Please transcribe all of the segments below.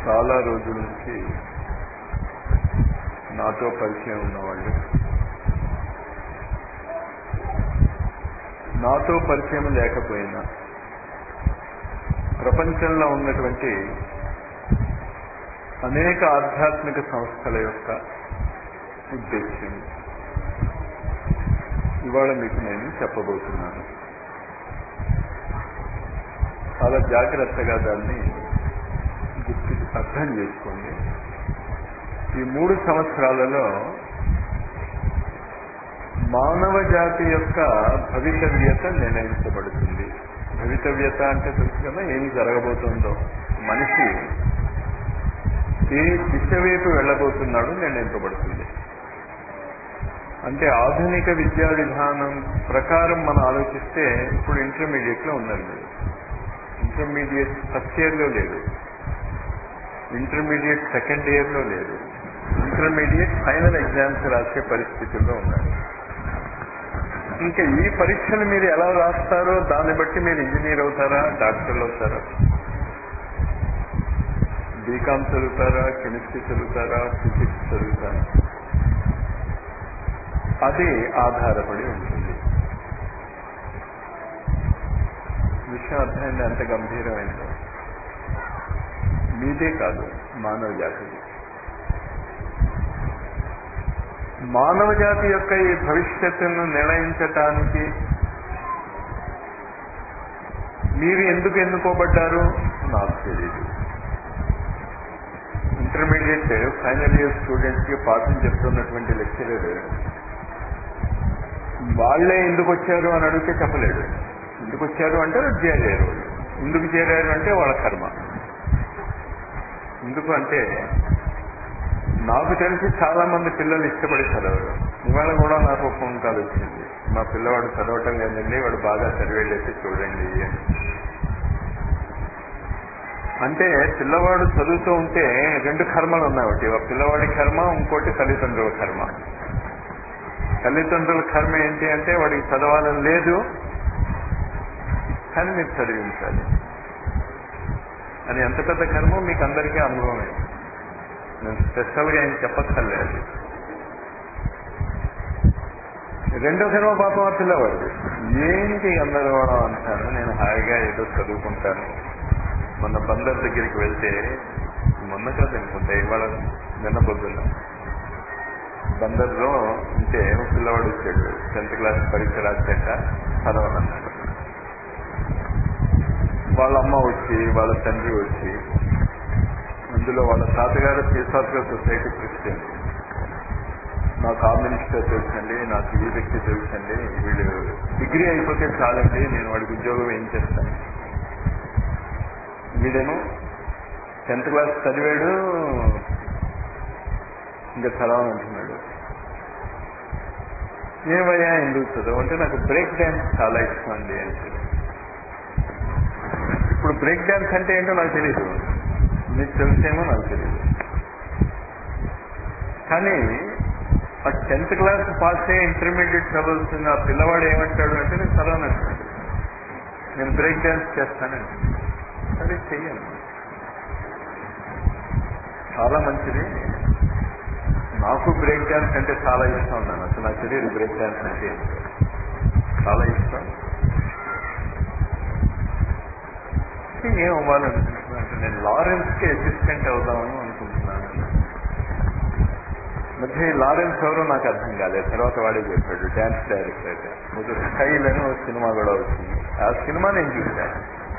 చాలా రోజుల నుంచి నాతో పరిచయం ఉన్నవాళ్ళు, నాతో పరిచయం లేకపోయినా ప్రపంచంలో ఉన్నటువంటి అనేక ఆధ్యాత్మిక సంస్థల యొక్క ఉద్దేశ్యం ఇవాళ మీకు నేను చెప్పబోతున్నాను. చాలా జాగ్రత్తగా దాన్ని అర్థం చేసుకోండి. ఈ 3 సంవత్సరాలలో మానవ జాతి యొక్క భవితవ్యత నిర్ణయించబడుతుంది. భవితవ్యత అంటే తెలుసు కదా, ఏమి జరగబోతుందో, మనిషి ఏ దిశ వైపు వెళ్ళబోతున్నాడో నిర్ణయించబడుతుంది. అంటే ఆధునిక విద్యా విధానం ప్రకారం మనం ఆలోచిస్తే ఇప్పుడు ఇంటర్మీడియట్లో ఉందండి. ఇంటర్మీడియట్ ఫస్ట్ ఇయర్లో లేదు, ఇంటర్మీడియట్ సెకండ్ ఇయర్లో లేదు, ఇంటర్మీడియట్ ఫైనల్ ఎగ్జామ్స్ రాసే పరిస్థితుల్లో ఉన్నారు. ఇంకా ఈ పరీక్షలు మీరు ఎలా రాస్తారో దాన్ని బట్టి మీరు ఇంజనీర్ అవుతారా, డాక్టర్లు అవుతారా, బీకామ్ చదువుతారా, కెమిస్ట్రీ చదువుతారా, ఫిజిక్స్ చదువుతారా, అది ఆధారపడి ఉంటుంది. విషయం అర్థమైంది ఎంత గంభీరమైందో. మీదే కాదు, మానవ జాతిది. మానవ జాతి యొక్క ఈ భవిష్యత్తును నిర్ణయించటానికి మీరు ఎందుకు ఎన్నుకోబడ్డారు నాకు తెలియదు. ఇంటర్మీడియట్ ఫైనల్ ఇయర్ స్టూడెంట్స్కి పాఠం చెప్తున్నటువంటి లెక్చరర్ వాళ్ళే ఎందుకు వచ్చారు అని అడిగితే చెప్పలేడు. ఎందుకు వచ్చారు అంటే చేరారు, ఎందుకు చేరారు అంటే వాళ్ళ కర్మ. ఎందుకు అంటే నాకు తెలిసి చాలా మంది పిల్లలు ఇష్టపడి చదవరు. ఇవాళ కూడా నాకు ఒక ఫోన్ కాల్ వచ్చింది, మా పిల్లవాడు చదవటం లేదండి, వాడు బాగా చదివేటైతే చూడండి అని. అంటే పిల్లవాడు చదువుతూ ఉంటే 2 కర్మలు ఉన్నాయి. ఒకటి పిల్లవాడి కర్మ, ఇంకోటి తల్లిదండ్రుల కర్మ. తల్లిదండ్రుల కర్మ ఏంటి అంటే వాడికి చదవాలని లేదు కానీ మీరు చదివించాలి అని. ఎంత పెద్ద కర్మ మీకు అందరికీ అనుభవమే, నేను స్పెషల్గా ఏం చెప్పక్కర్లేదు. రెండో కర్మ పాపం ఆ పిల్లవాడిది. ఏంటి అందరూ కూడా అంటాను, నేను హాయిగా ఏదో చదువుకుంటాను. మొన్న బందర్ దగ్గరికి వెళ్తే, మొన్న కదా అనుకుంటే ఇవాళ నిన్న పొద్దున్న బందర్లో ఉంటే ఒక పిల్లవాడు వచ్చాడు. 10th క్లాస్ పరీక్ష రాశాక చదవాలన్నాడు. వాళ్ళ అమ్మ వచ్చి, వాళ్ళ తండ్రి వచ్చి, అందులో వాళ్ళ తాతగారు థియోసాఫికల్ సొసైటీ ప్రెసిడెంట్, నాకు ఆ మినిస్టర్ తెలుసండి, నాకు ఈ వ్యక్తి తెలుసండి, వీళ్ళు డిగ్రీ అయిపోతే చాలండి, నేను వాడికి ఉద్యోగం ఏం చేస్తాను. వీడేమో 10th క్లాస్ చదివాడు, ఇంకా చదవాలంటున్నాడు. ఏమయ్యా ఎందుకు చదువు అంటే నాకు బ్రేక్ డ్యాన్స్ చాలా ఇష్టం అండి అంటే. ఇప్పుడు బ్రేక్ డ్యాన్స్ అంటే ఏంటో నాకు తెలియదు, మీకు తెలిసేమో నాకు తెలియదు. కానీ ఆ 10th క్లాస్ పాస్ అయ్యే ఇంటర్మీడియట్ చదువుతున్న ఆ పిల్లవాడు ఏమంటాడు అంటే నేను చదవనంటాడు, నేను బ్రేక్ డ్యాన్స్ చేస్తానండి. సరే చెయ్యను, చాలా మంచిది, నాకు బ్రేక్ డ్యాన్స్ అంటే చాలా ఇష్టం ఉన్నాను. అసలు నాకు తెలియదు బ్రేక్ డ్యాన్స్ అంటే చాలా ఇష్టం. ఏం అవ్వాలనుకుంటున్నాను అంటే నేను లారెన్స్కి అసిస్టెంట్ అవుదామని అనుకుంటున్నాను. మధ్య లారెన్స్ ఎవరో నాకు అర్థం కాలేదు, తర్వాత వాడే చెప్పాడు, డ్యాన్స్ డైరెక్టర్. ముందు స్టైల్ అని ఒక సినిమా కూడా వచ్చింది, ఆ సినిమా నేను చూశాను.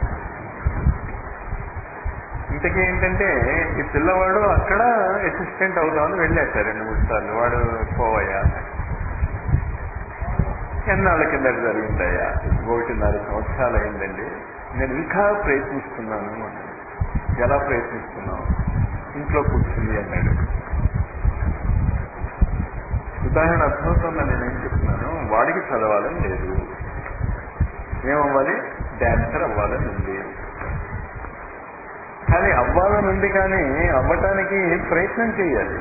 ఇంతకీ ఏంటంటే ఈ పిల్లవాడు అక్కడ అసిస్టెంట్ అవుదామని వెళ్ళాట 2-3 సార్లు. వాడు పోవయ్యా, ఎన్నాళ్ళ కింద జరిగిందయ్యా, 1.5 సంవత్సరాలు అయిందండి, నేను ఇంకా ప్రయత్నిస్తున్నాను అన్నాడు. ఎలా ప్రయత్నిస్తున్నావు, ఇంట్లో కూర్చుంది అన్నాడు. ఉదాహరణ అర్థమవుతుందని నేనేం చెప్తున్నాను, వాడికి చదవాలని లేదు, ఏమవ్వాలి, డాన్సర్ అవ్వాలని ఉంది. కానీ అవ్వాలని ఉంది, కానీ అవ్వటానికి ప్రయత్నం చేయాలి.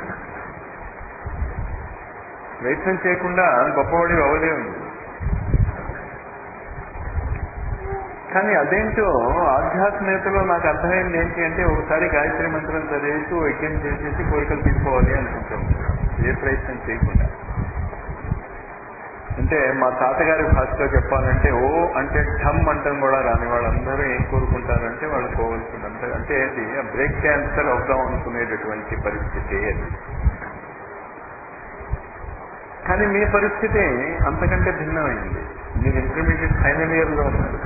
ప్రయత్నం చేయకుండా గొప్పవాడి అవ్వలేము. కానీ అదేంటో ఆధ్యాత్మికతలో నాకు అర్థమైంది ఏంటి అంటే ఒకసారి గాయత్రి మంత్రం చదివేసి యజ్ఞం చేసేసి కోరికలు తీసుకోవాలి అనుకుంటాం, ఏ ప్రయత్నం చేయకుండా. అంటే మా తాతగారి భాషలో చెప్పాలంటే ఓ అంటే ఠమ్ అంటాం కూడా రాని వాళ్ళందరూ ఏం కోరుకుంటారంటే వాళ్ళు పోవలసినంత, అంటే అది బ్రేక్ క్యాన్సర్ అవుదాం అనుకునేటటువంటి పరిస్థితి అది. కానీ మీ పరిస్థితి అంతకంటే భిన్నమైంది. మీరు ఇంటర్మీడియట్ ఫైనల్ ఇయర్లో ఉన్నారు,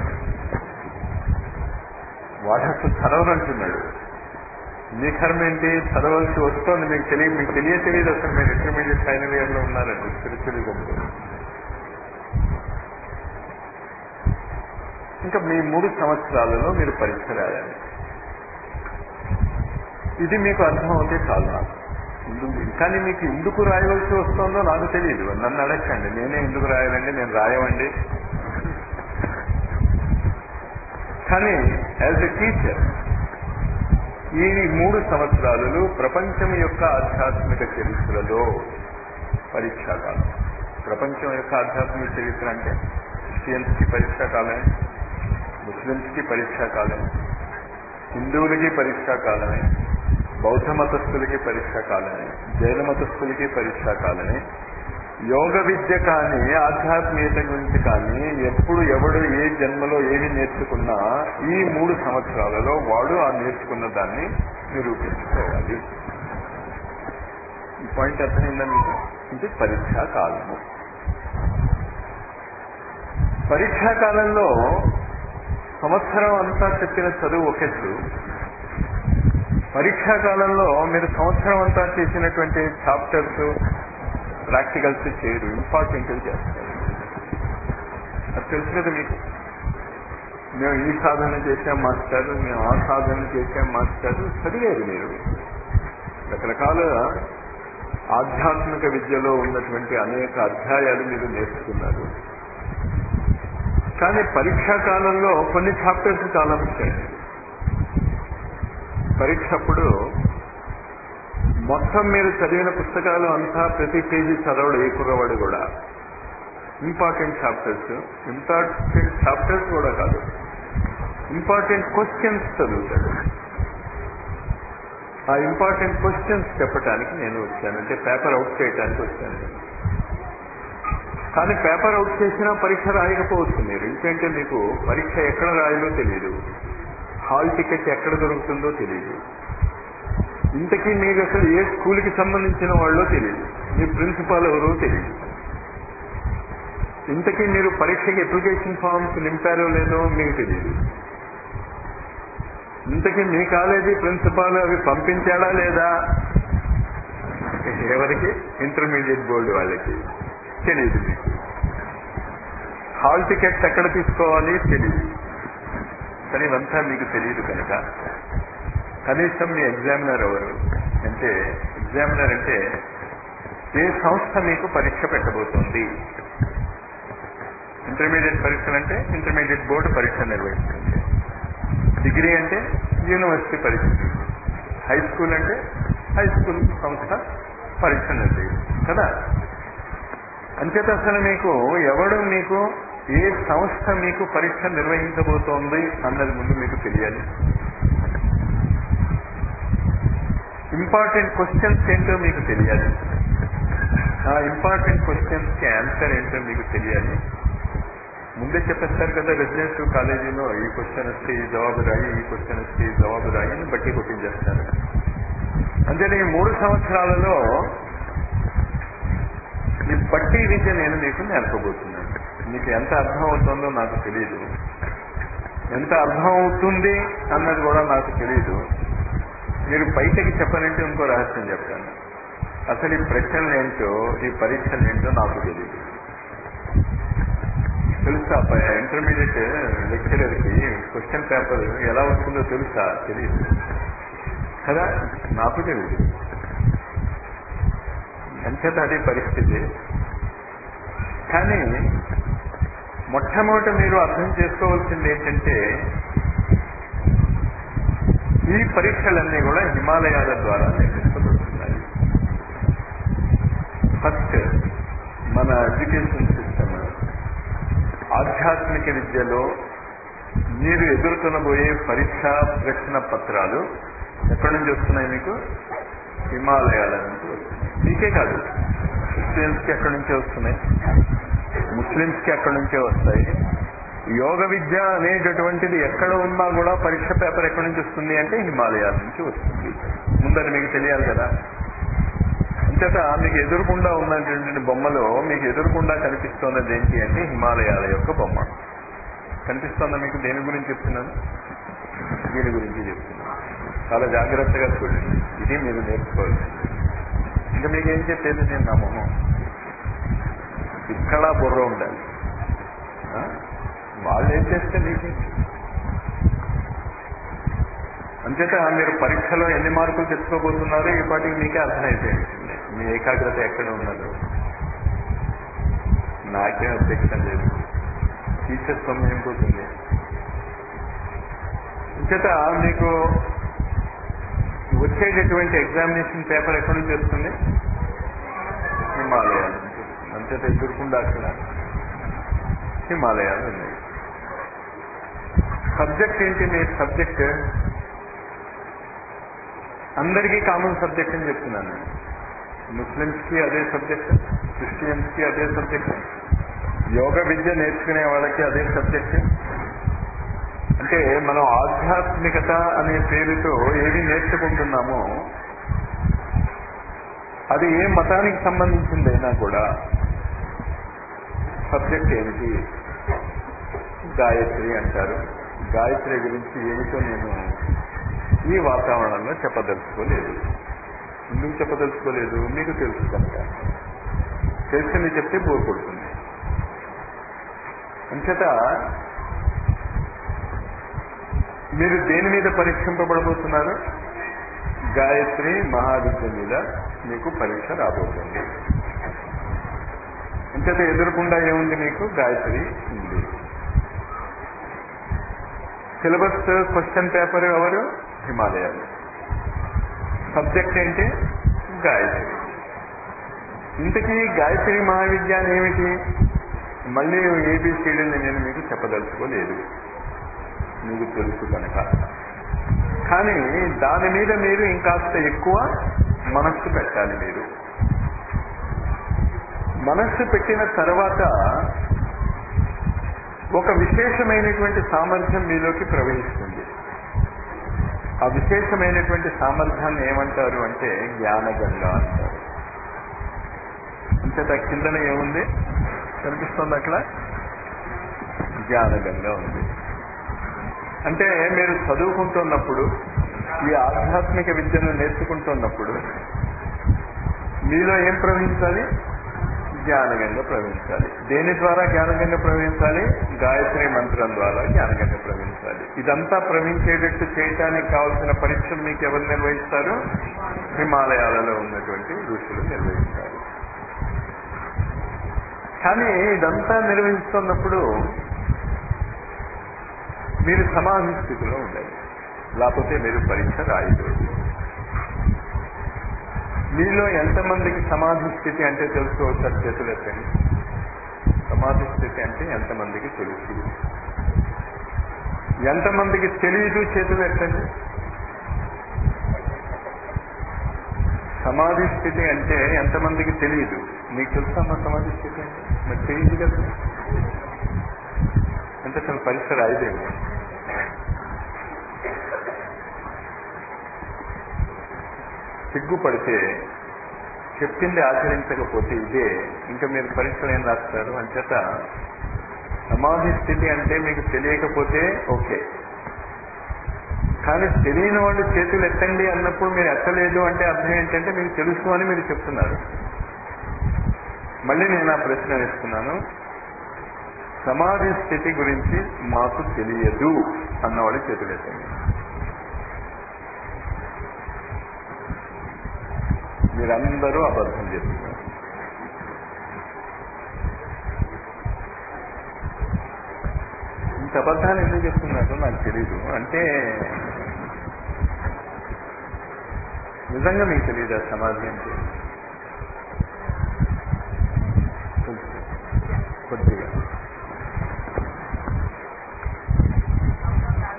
వాడు అసలు చదవనంటున్నాడు. మీ కర్మ ఏంటి, చదవలసి వస్తుంది, మీకు తెలియదు అసలు మీరు ఇంటర్మీడియట్ ఫైనల్ ఇయర్లో ఉన్నారండి స్పిరిచువలిజంలో. ఇంకా మీ 3 సంవత్సరాలలో మీరు పరీక్ష రాయాలి. ఇది మీకు అర్థం అవుతే చాలు నాకు. కానీ మీకు ఎందుకు రాయవలసి వస్తుందో నాకు తెలియదు, నన్ను అడగండి. నేనే ఎందుకు రాయాలండి, నేను రాయమండి. కానీ యాజ్ ఎ టీచర్ ఈ 3 సంవత్సరాలు ప్రపంచం యొక్క ఆధ్యాత్మిక చరిత్రలో పరీక్షాకాలం. ప్రపంచం యొక్క ఆధ్యాత్మిక చరిత్ర అంటే క్రిస్టియన్స్కి పరీక్షాకాలమే, ముస్లిమ్స్కి పరీక్షాకాలమే, హిందువులకి పరీక్షాకాలమే, బౌద్ధ మతస్థులకి పరీక్షాకాలమే, జైన మతస్థులకి పరీక్షాకాలమే. యోగ విద్య కానీ ఆధ్యాత్మికత గురించి కానీ ఎప్పుడు ఎవడు ఏ జన్మలో ఏమి నేర్చుకున్నా ఈ 3 సంవత్సరాలలో వాడు ఆ నేర్చుకున్న దాన్ని నిరూపించుకోవాలి. ఈ పాయింట్ అర్థమైందా మీకు? ఇది పరీక్షాకాలము. పరీక్షాకాలంలో సంవత్సరం అంతా చెప్పిన చదువు ఒకెత్తు, పరీక్షాకాలంలో మీరు సంవత్సరం అంతా చేసినటువంటి చాప్టర్స్ ప్రాక్టికల్స్ చేయరు, ఇంపార్టెంట్ చేస్తారు. అది తెలుసు కదా మీకు. మేము ఈ సాధన చేసాం మాస్టారు, మేము ఆ సాధన చేసాం మాస్టారు చదివేది మీరు. రకరకాల ఆధ్యాత్మిక విద్యలో ఉన్నటువంటి అనేక అధ్యాయాలు మీరు నేర్చుకున్నారు. కానీ పరీక్షాకాలంలో కొన్ని చాప్టర్స్ చాలా ముఖ్యం. పరీక్ష అప్పుడు మొత్తం మీరు చదివిన పుస్తకాలు అంతా ప్రతి పేజీ చదవడు ఏ కుర్రవాడు కూడా. ఇంపార్టెంట్ చాప్టర్స్ కూడా కాదు, ఇంపార్టెంట్ క్వశ్చన్స్ చదువుతాడు. ఆ ఇంపార్టెంట్ క్వశ్చన్స్ చెప్పడానికి నేను వచ్చాను, అంటే పేపర్ అవుట్ చేయడానికి వచ్చాను. కానీ పేపర్ అవుట్ చేసినా పరీక్ష రాయకపోవచ్చు మీరు. ఎందుకంటే మీకు పరీక్ష ఎక్కడ రాయాలో తెలియదు, హాల్ టికెట్ ఎక్కడ దొరుకుతుందో తెలియదు, ఇంతకీ మీకు అసలు ఏ స్కూల్కి సంబంధించిన వాళ్ళో తెలియదు, మీ ప్రిన్సిపాల్ ఎవరో తెలియదు, ఇంతకీ మీరు పరీక్షకి అప్లికేషన్ ఫామ్స్ నింపారో లేదో మీకు తెలియదు, ఇంతకీ మీ కాలేజీ ప్రిన్సిపాల్ అవి పంపించాడా లేదా ఎవరికి, ఇంటర్మీడియట్ బోర్డు వాళ్ళకి తెలియదు. మీకు హాల్ టికెట్స్ ఎక్కడ తీసుకోవాలి తెలియదు. కానీ ఇవంతా మీకు తెలియదు కనుక కనీసం మీ ఎగ్జామినర్ ఎవరు అంటే, ఎగ్జామినర్ అంటే ఏ సంస్థ మీకు పరీక్ష పెట్టబోతోంది. ఇంటర్మీడియట్ పరీక్షలు అంటే ఇంటర్మీడియట్ బోర్డు పరీక్ష నిర్వహిస్తుంది, డిగ్రీ అంటే యూనివర్సిటీ పరీక్ష, హై స్కూల్ అంటే హై స్కూల్ సంస్థ పరీక్ష నిర్వహిస్తుంది కదా. అంచేత అసలు మీకు ఎవడు, మీకు ఏ సంస్థ మీకు పరీక్ష నిర్వహించబోతోంది అన్నది ముందు మీకు తెలియాలి. ఇంపార్టెంట్ క్వశ్చన్స్ ఏంటో మీకు తెలియాలి, ఆ ఇంపార్టెంట్ క్వశ్చన్స్కి ఆన్సర్ ఏంటో మీకు తెలియాలి. ముందే చెప్పేస్తారు కదా, రెసిడెన్షియల్ కాలేజీలో ఈ క్వశ్చన్ వస్తే ఈ జవాబు రాయి, ఈ క్వశ్చన్ వస్తే ఈ జవాబు రాయి అని బట్టి కొట్టించేస్తారు. అంటే ఈ 3 సంవత్సరాలలో ఈ బట్టి విద్య నేను మీకు నేర్పబోతున్నాను. మీకు ఎంత అర్థం అవుతుందో నాకు తెలియదు, ఎంత అర్థం అవుతుంది అన్నది కూడా నాకు తెలియదు. మీరు బయటకి చెప్పనంటే ఇంకో రహస్యం చెప్తాను. అసలు ఈ ప్రశ్నలు ఏంటో, ఈ పరీక్షలు ఏంటో నాకు తెలియదు. తెలుసా ఇంటర్మీడియట్ లెక్చరర్కి క్వశ్చన్ పేపర్ ఎలా వస్తుందో తెలుసా? తెలియదు కదా, నాకు తెలియదు. అంచేత అదే పరిస్థితి. కానీ మొట్టమొదట మీరు అర్థం చేసుకోవాల్సింది ఏంటంటే, ఈ పరీక్షలన్నీ కూడా హిమాలయాల ద్వారా నిర్మించబడుతున్నాయి. ఫస్ట్ మన ఎడ్యుకేషన్ సిస్టమ్ ఆధ్యాత్మిక విద్యలో మీరు ఎదుర్కొనబోయే పరీక్ష ప్రశ్న పత్రాలు ఎక్కడి నుంచి వస్తున్నాయి మీకు? హిమాలయాల నుంచి వస్తున్నాయి. మీకే కాదు, క్రిస్టియన్స్కి ఎక్కడి నుంచే వస్తున్నాయి, ముస్లిమ్స్కి ఎక్కడి నుంచే వస్తాయి. యోగ విద్య అనేటటువంటిది ఎక్కడ ఉన్నా కూడా పరీక్ష పేపర్ ఎక్కడి నుంచి వస్తుంది అంటే హిమాలయాల నుంచి వస్తుంది. ముందని మీకు తెలియాలి కదా. అంచేత మీకు ఎదురుకుండా ఉన్నటువంటి బొమ్మలో మీకు ఎదురుకుండా కనిపిస్తున్నది ఏంటి అంటే హిమాలయాల యొక్క బొమ్మ కనిపిస్తుందా మీకు? దేని గురించి చెప్తున్నాను? దీని గురించి చెప్తున్నాను. చాలా జాగ్రత్తగా చూడండి. ఇది మీరు నేర్చుకోవాలి. ఇంకా మీకేం చెప్పేది నేను నా మొహం ఇక్కడ బుర్ర ఉండాలి. వాళ్ళు ఏం చేస్తే మీకు అంచేత మీరు పరీక్షలో ఎన్ని మార్కులు తెచ్చుకోబోతున్నారో ఈ పాటికి మీకే అర్థమైపోయింది. మీ ఏకాగ్రత ఎక్కడ ఉన్నదో. నాకేం అబ్జెక్షన్ లేదు, టీచర్ సమయం పోతుంది. అంచేత మీకు వచ్చేటటువంటి ఎగ్జామినేషన్ పేపర్ ఎక్కడి నుంచి వస్తుంది? హిమాలయాల నుంచి. అంచేత ఎదుర్కొండా అక్కడ హిమాలయాలు ఉన్నాయి. సబ్జెక్ట్ ఏంటి? మీ సబ్జెక్ట్ అందరికీ కామన్ సబ్జెక్ట్ అని చెప్తున్నాను. ముస్లిమ్స్కి అదే సబ్జెక్ట్, క్రిస్టియన్స్కి అదే సబ్జెక్ట్, యోగ విద్య నేర్చుకునే వాళ్ళకి అదే సబ్జెక్ట్. అంటే మనం ఆధ్యాత్మికత అనే పేరుతో ఏది నేర్చుకుంటున్నామో అది ఏ మతానికి సంబంధించిందైనా కూడా సబ్జెక్ట్ ఏమిటి? గాయత్రి అంటారు. గాయత్రి గురించి ఏమిటో నేను ఈ వాతావరణంలో చెప్పదలుచుకోలేదు. ఎందుకు చెప్పదలుచుకోలేదు? మీకు తెలుసు కనుక. తెలిసింది చెప్తే బోర్ కొడుతుంది. అంచేత మీరు దేని మీద పరీక్షింపబడబోతున్నారు? గాయత్రి మహావిద్య మీద మీకు పరీక్ష రాబోతుంది. అంచేత ఎదురకుండా ఏముంది మీకు? గాయత్రి ఉంది. సిలబస్ క్వశ్చన్ పేపర్ ఎవరు? హిమాలయాలు. సబ్జెక్ట్ ఏంటి? గాయత్రి. ఇంతకీ గాయత్రి మహావిద్య ఏమిటి? మళ్ళీ ఏబిసిడీని నేను మీకు చెప్పదలుచుకోలేదు, మీకు తెలుసు కనుక. కానీ దాని మీద మీరు ఇంకాస్త ఎక్కువ మనస్సు పెట్టాలి. మీరు మనస్సు పెట్టిన తర్వాత ఒక విశేషమైనటువంటి సామర్థ్యం మీలోకి ప్రవహిస్తుంది. ఆ విశేషమైనటువంటి సామర్థ్యాన్ని ఏమంటారు అంటే జ్ఞానగంగ అంటారు. అంచేత కిందన ఏముంది కనిపిస్తుంది? అక్కడ జ్ఞానగంగ ఉంది. అంటే మీరు చదువుకుంటున్నప్పుడు, ఈ ఆధ్యాత్మిక విద్యను నేర్చుకుంటున్నప్పుడు మీలో ఏం ప్రవహించాలి? జ్ఞానగంగ ప్రవహించాలి. దేని ద్వారా జ్ఞానగంగ ప్రవహించాలి? గాయత్రి మంత్రం ద్వారా జ్ఞానగంగ ప్రవహించాలి. ఇదంతా ప్రవహించేటట్టు చేయటానికి కావాల్సిన పరీక్షలు మీకు ఎవరు నిర్వహిస్తారు? హిమాలయాలలో ఉన్నటువంటి ఋషులు నిర్వహిస్తారు. కానీ ఇదంతా నిర్వహిస్తున్నప్పుడు మీరు సమాధి స్థితిలో ఉండాలి, లేకపోతే మీరు పరీక్ష రాయలేదు. మీలో ఎంతమందికి సమాధి స్థితి అంటే తెలుసుకోవచ్చు? చేతులు ఎత్తండి. సమాధి స్థితి అంటే ఎంతమందికి తెలుసు? ఎంతమందికి తెలియదు? చేతులు ఎత్తండి. సమాధి స్థితి అంటే ఎంతమందికి తెలియదు? మీకు తెలుసమ్మా సమాధి స్థితి అంటే? మరి తెలియదు కదా, అంటే అసలు పరీక్ష రాయదేమో. సిగ్గుపడితే, చెప్పింది ఆచరించకపోతే ఇదే ఇంకా మీరు పరీక్షలు ఏం రాస్తారు? అంచేత సమాధి స్థితి అంటే మీకు తెలియకపోతే ఓకే, కానీ తెలియని వాళ్ళు చేతులు ఎత్తండి అన్నప్పుడు మీరు ఎత్తలేదు అంటే అర్థం ఏంటంటే మీకు తెలుసు అని మీరు చెప్తున్నారు. మళ్ళీ నేను ఆ ప్రశ్న వేస్తున్నాను. సమాధి స్థితి గురించి మాకు తెలియదు అన్నవాళ్ళు చేతులు ఎత్తండి. మీరందరూ అబద్ధం చేస్తున్నారు. ఇంత అబద్ధాలు ఎందుకు చెప్తున్నారు నాకు తెలీదు అంటే నిజంగా మీకు తెలియదు ఆ సమాధి అంటే. కొద్దిగా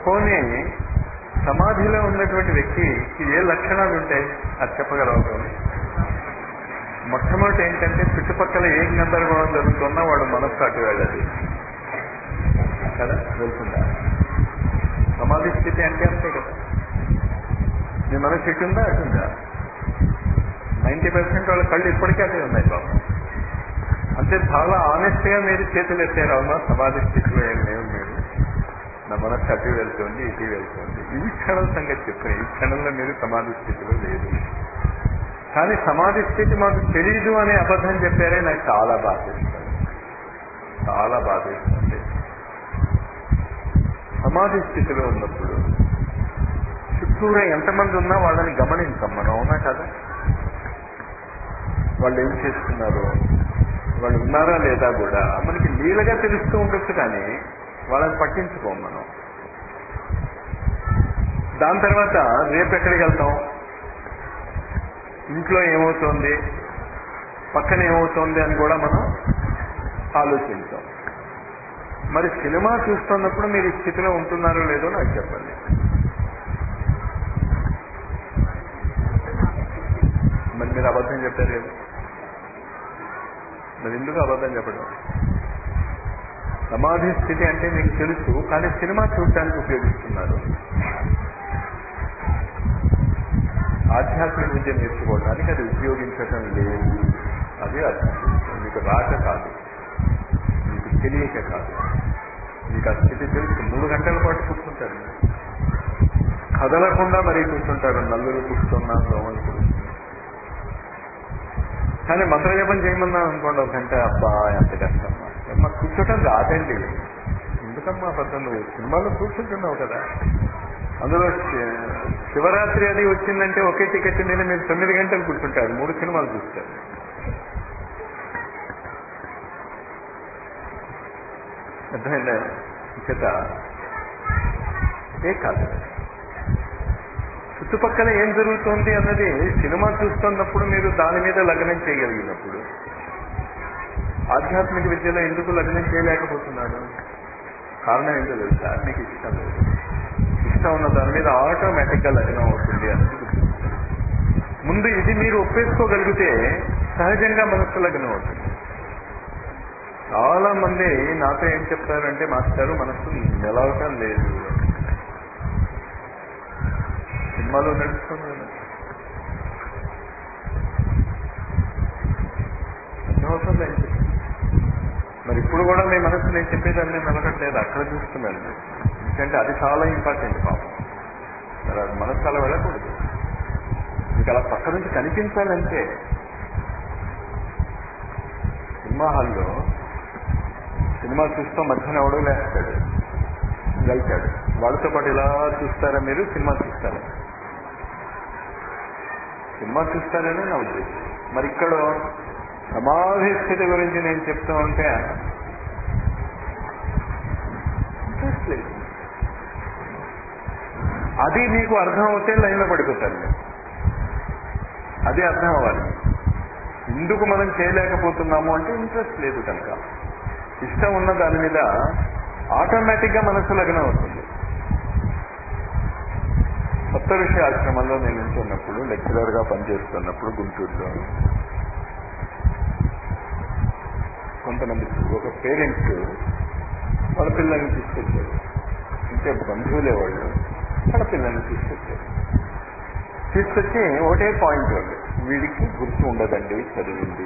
పోనీ సమాధిలో ఉన్నటువంటి వ్యక్తికి ఏ లక్షణాలు ఉంటాయి అది చెప్పగలవు? మొట్టమొదటి ఏంటంటే చుట్టుపక్కల ఏ గందరగోళం జరుగుతున్నా వాడు మనస్సు అటు వెళ్ళదు కదా, వెళ్తుందా? సమాధి స్థితి అంటే అంతే కదా. మీ మనసు ఇటుందా అటుందా? 90% వాళ్ళ కళ్ళు ఇప్పటికీ అదే ఉన్నాయి బాబు. అంటే చాలా ఆనెస్ట్ గా మీరు చేతులు ఎత్తారు, అవునా సమాధి స్థితిలో ఏం లేవు మీరు, నా మనసు అటు వెళ్తుంది ఇటు వెళ్తుంది. ఈ క్షణం సంగతి చెప్పారు, ఈ క్షణంలో మీరు సమాధి స్థితిలో లేదు. కానీ సమాధి స్థితి మాకు తెలీదు అనే అబద్ధం చెప్పారే నాకు చాలా బాధేస్తుంది, చాలా బాధేస్తుంది. సమాధి స్థితిలో ఉన్నప్పుడు చుట్టూరా ఎంతమంది ఉన్నా వాళ్ళని గమనించాం మనం, అవునా కదా? వాళ్ళు ఏం చేస్తున్నారు, వాళ్ళు ఉన్నారా లేదా కూడా మనకి లీలగా తెలుస్తూ ఉండొచ్చు, కానీ వాళ్ళని పట్టించుకోం మనం. దాని తర్వాత రేపు ఎక్కడికి వెళ్తాం, ఇంట్లో ఏమవుతోంది, పక్కన ఏమవుతోంది అని కూడా మనం ఆలోచించాం. మరి సినిమా చూస్తున్నప్పుడు మీరు ఈ స్థితిలో ఉంటున్నారో లేదో నాకు చెప్పండి. మరి మీరు అబద్ధం చెప్పారు కదా, మరి ఎందుకు అబద్ధం చెప్పడం? సమాధి స్థితి అంటే మీకు తెలుసు, కానీ సినిమా చూడటానికి ఉపయోగిస్తున్నారు. ఆధ్యాత్మిక విద్య నేర్చుకోవడానికి అది ఉపయోగించటం లేదు. అది అర్థం చేసుకోండి. మీకు రాక కాదు, మీకు తెలియక కాదు, మీకు ఆ స్థితి తెలుసు. 3 గంటల పాటు కూర్చుంటారు, కదలకుండా మరీ కూర్చుంటారు, నల్లులు కూర్చున్నా దోమలు కూర్చున్నా. కానీ మంత్రజపం చేయమన్నాం అనుకోండి 1 గంట, అబ్బా ఎంత కష్టమ్మా, అమ్మ కూర్చోటం రాదండి. ఎందుకమ్మా అబద్ధం, నువ్వు సినిమాలో కూర్చుంటున్నావు కదా. అందులో శివరాత్రి అది వచ్చిందంటే ఒకే టికెట్ మీద మీరు 9 గంటలు కూర్చుంటారు, 3 సినిమాలు చూస్తారు. అర్థమైందా? చేత ఏ కాదు, చుట్టుపక్కల ఏం జరుగుతోంది అన్నది సినిమా చూస్తున్నప్పుడు మీరు దాని మీద లగ్నం చేయగలిగినప్పుడు, ఆధ్యాత్మిక విద్యలో ఎందుకు లగ్నం చేయలేకపోతున్నాడు? కారణం ఏంటో తెలుసా? మీకు ఇష్టం లేదు. ఇష్టం ఉన్న దాని మీద ఆటోమేటిక్గా లగ్నం అవుతుంది అన్నది ముందు. ఇది మీరు ఒప్పేసుకోగలిగితే సహజంగా మనస్సు లగ్నం అవుతుంది. చాలా మంది నాతో ఏం చెప్తారంటే, మాస్టారు మనస్సు నిలవటం లేదు, సినిమాలో నడుస్తుంది కదా. అర్థమవుతుంది ఏంటి? మరి ఇప్పుడు కూడా మీ మనస్సు నేను చెప్పేదాన్ని నిలకట్లేదు, అక్కడ చూస్తున్నాను. ఎందుకంటే అది చాలా ఇంపార్టెంట్ పాపం. మరి అది మనస్సు అలా వెళ్ళకూడదు, మీకు అలా పక్క నుంచి కనిపించాలంటే. సినిమా హాల్లో సినిమా చూస్తూ మధ్యన ఎవడో లేస్తాడు, వెళ్తాడు, వాళ్ళతో పాటు ఇలా చూస్తారా మీరు? సినిమా చూస్తారా? సినిమా చూస్తారనే నా ఉద్దేశం. మరి ఇక్కడ సమాధి స్థితి గురించి నేను చెప్తూ ఉంటే అది మీకు అర్థం అవుతే లైన్లో పడిపోతారు. అది అర్థం అవ్వాలి. ఎందుకు మనం చేయలేకపోతున్నాము అంటే ఇంట్రెస్ట్ లేదు కనుక. ఇష్టం ఉన్న దాని మీద ఆటోమేటిక్గా మనసు లగ్నం అవుతుంది. సప్తఋషి ఆశ్రమంలో నేను ఉంటున్నప్పుడు, లెక్చరర్గా పనిచేస్తున్నప్పుడు గుంటూరులో, కొంతమంది ఒక పేరెంట్స్ వాళ్ళ పిల్లల్ని తీసుకొచ్చారు. అంటే బంధువులే వాళ్ళు, వాళ్ళ పిల్లల్ని తీసుకొచ్చారు. తీసుకొచ్చి ఒకటే పాయింట్ వాళ్ళు, వీడికి గుర్తు ఉండదండి చదివింది.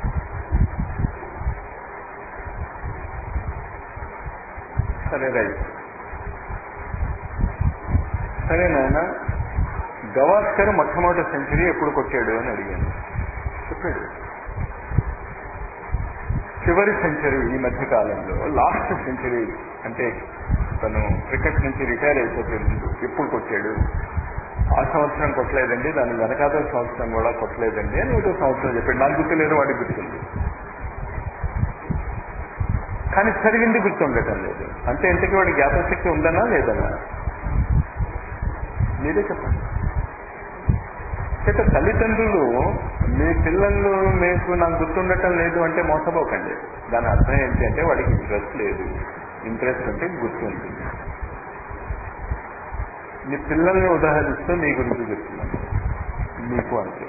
సరే రైట్, సరే నాయన గవాస్కర్ మొట్టమొదటి సెంచరీ ఎప్పుడు కొట్టాడు అని అడిగాను. చెప్పాడు చివరి సెంచరీ, ఈ మధ్య కాలంలో లాస్ట్ సెంచరీ, అంటే తను క్రికెట్ నుంచి రిటైర్ అయిపోతే ముందు ఎప్పుడు కొట్టాడు? ఆ సంవత్సరం కొట్టలేదండి, దాని వెనకాల సంవత్సరం కూడా కొట్టలేదండి అని ఏదో సంవత్సరం చెప్పాడు. నాకు గుర్తులేదు, వాడికి గుర్తుంది. కానీ చదివింది గుర్తుండటం లేదు. అంటే ఇంతకీ వాడి జ్ఞాపకశక్తి ఉందన్నా లేదన్నా? మీరే చెప్పండి. అయితే తల్లిదండ్రులు మీ పిల్లలు మీకు నాకు గుర్తుండటం లేదు అంటే మోసపోకండి. దాని అర్థం ఏంటి అంటే వాడికి ఇంట్రెస్ట్ లేదు. ఇంట్రెస్ట్ అంటే గుర్తుంటుంది. మీ పిల్లల్ని ఉదాహరిస్తూ మీ గురించి చెప్తున్నాను. మీకు అంతే.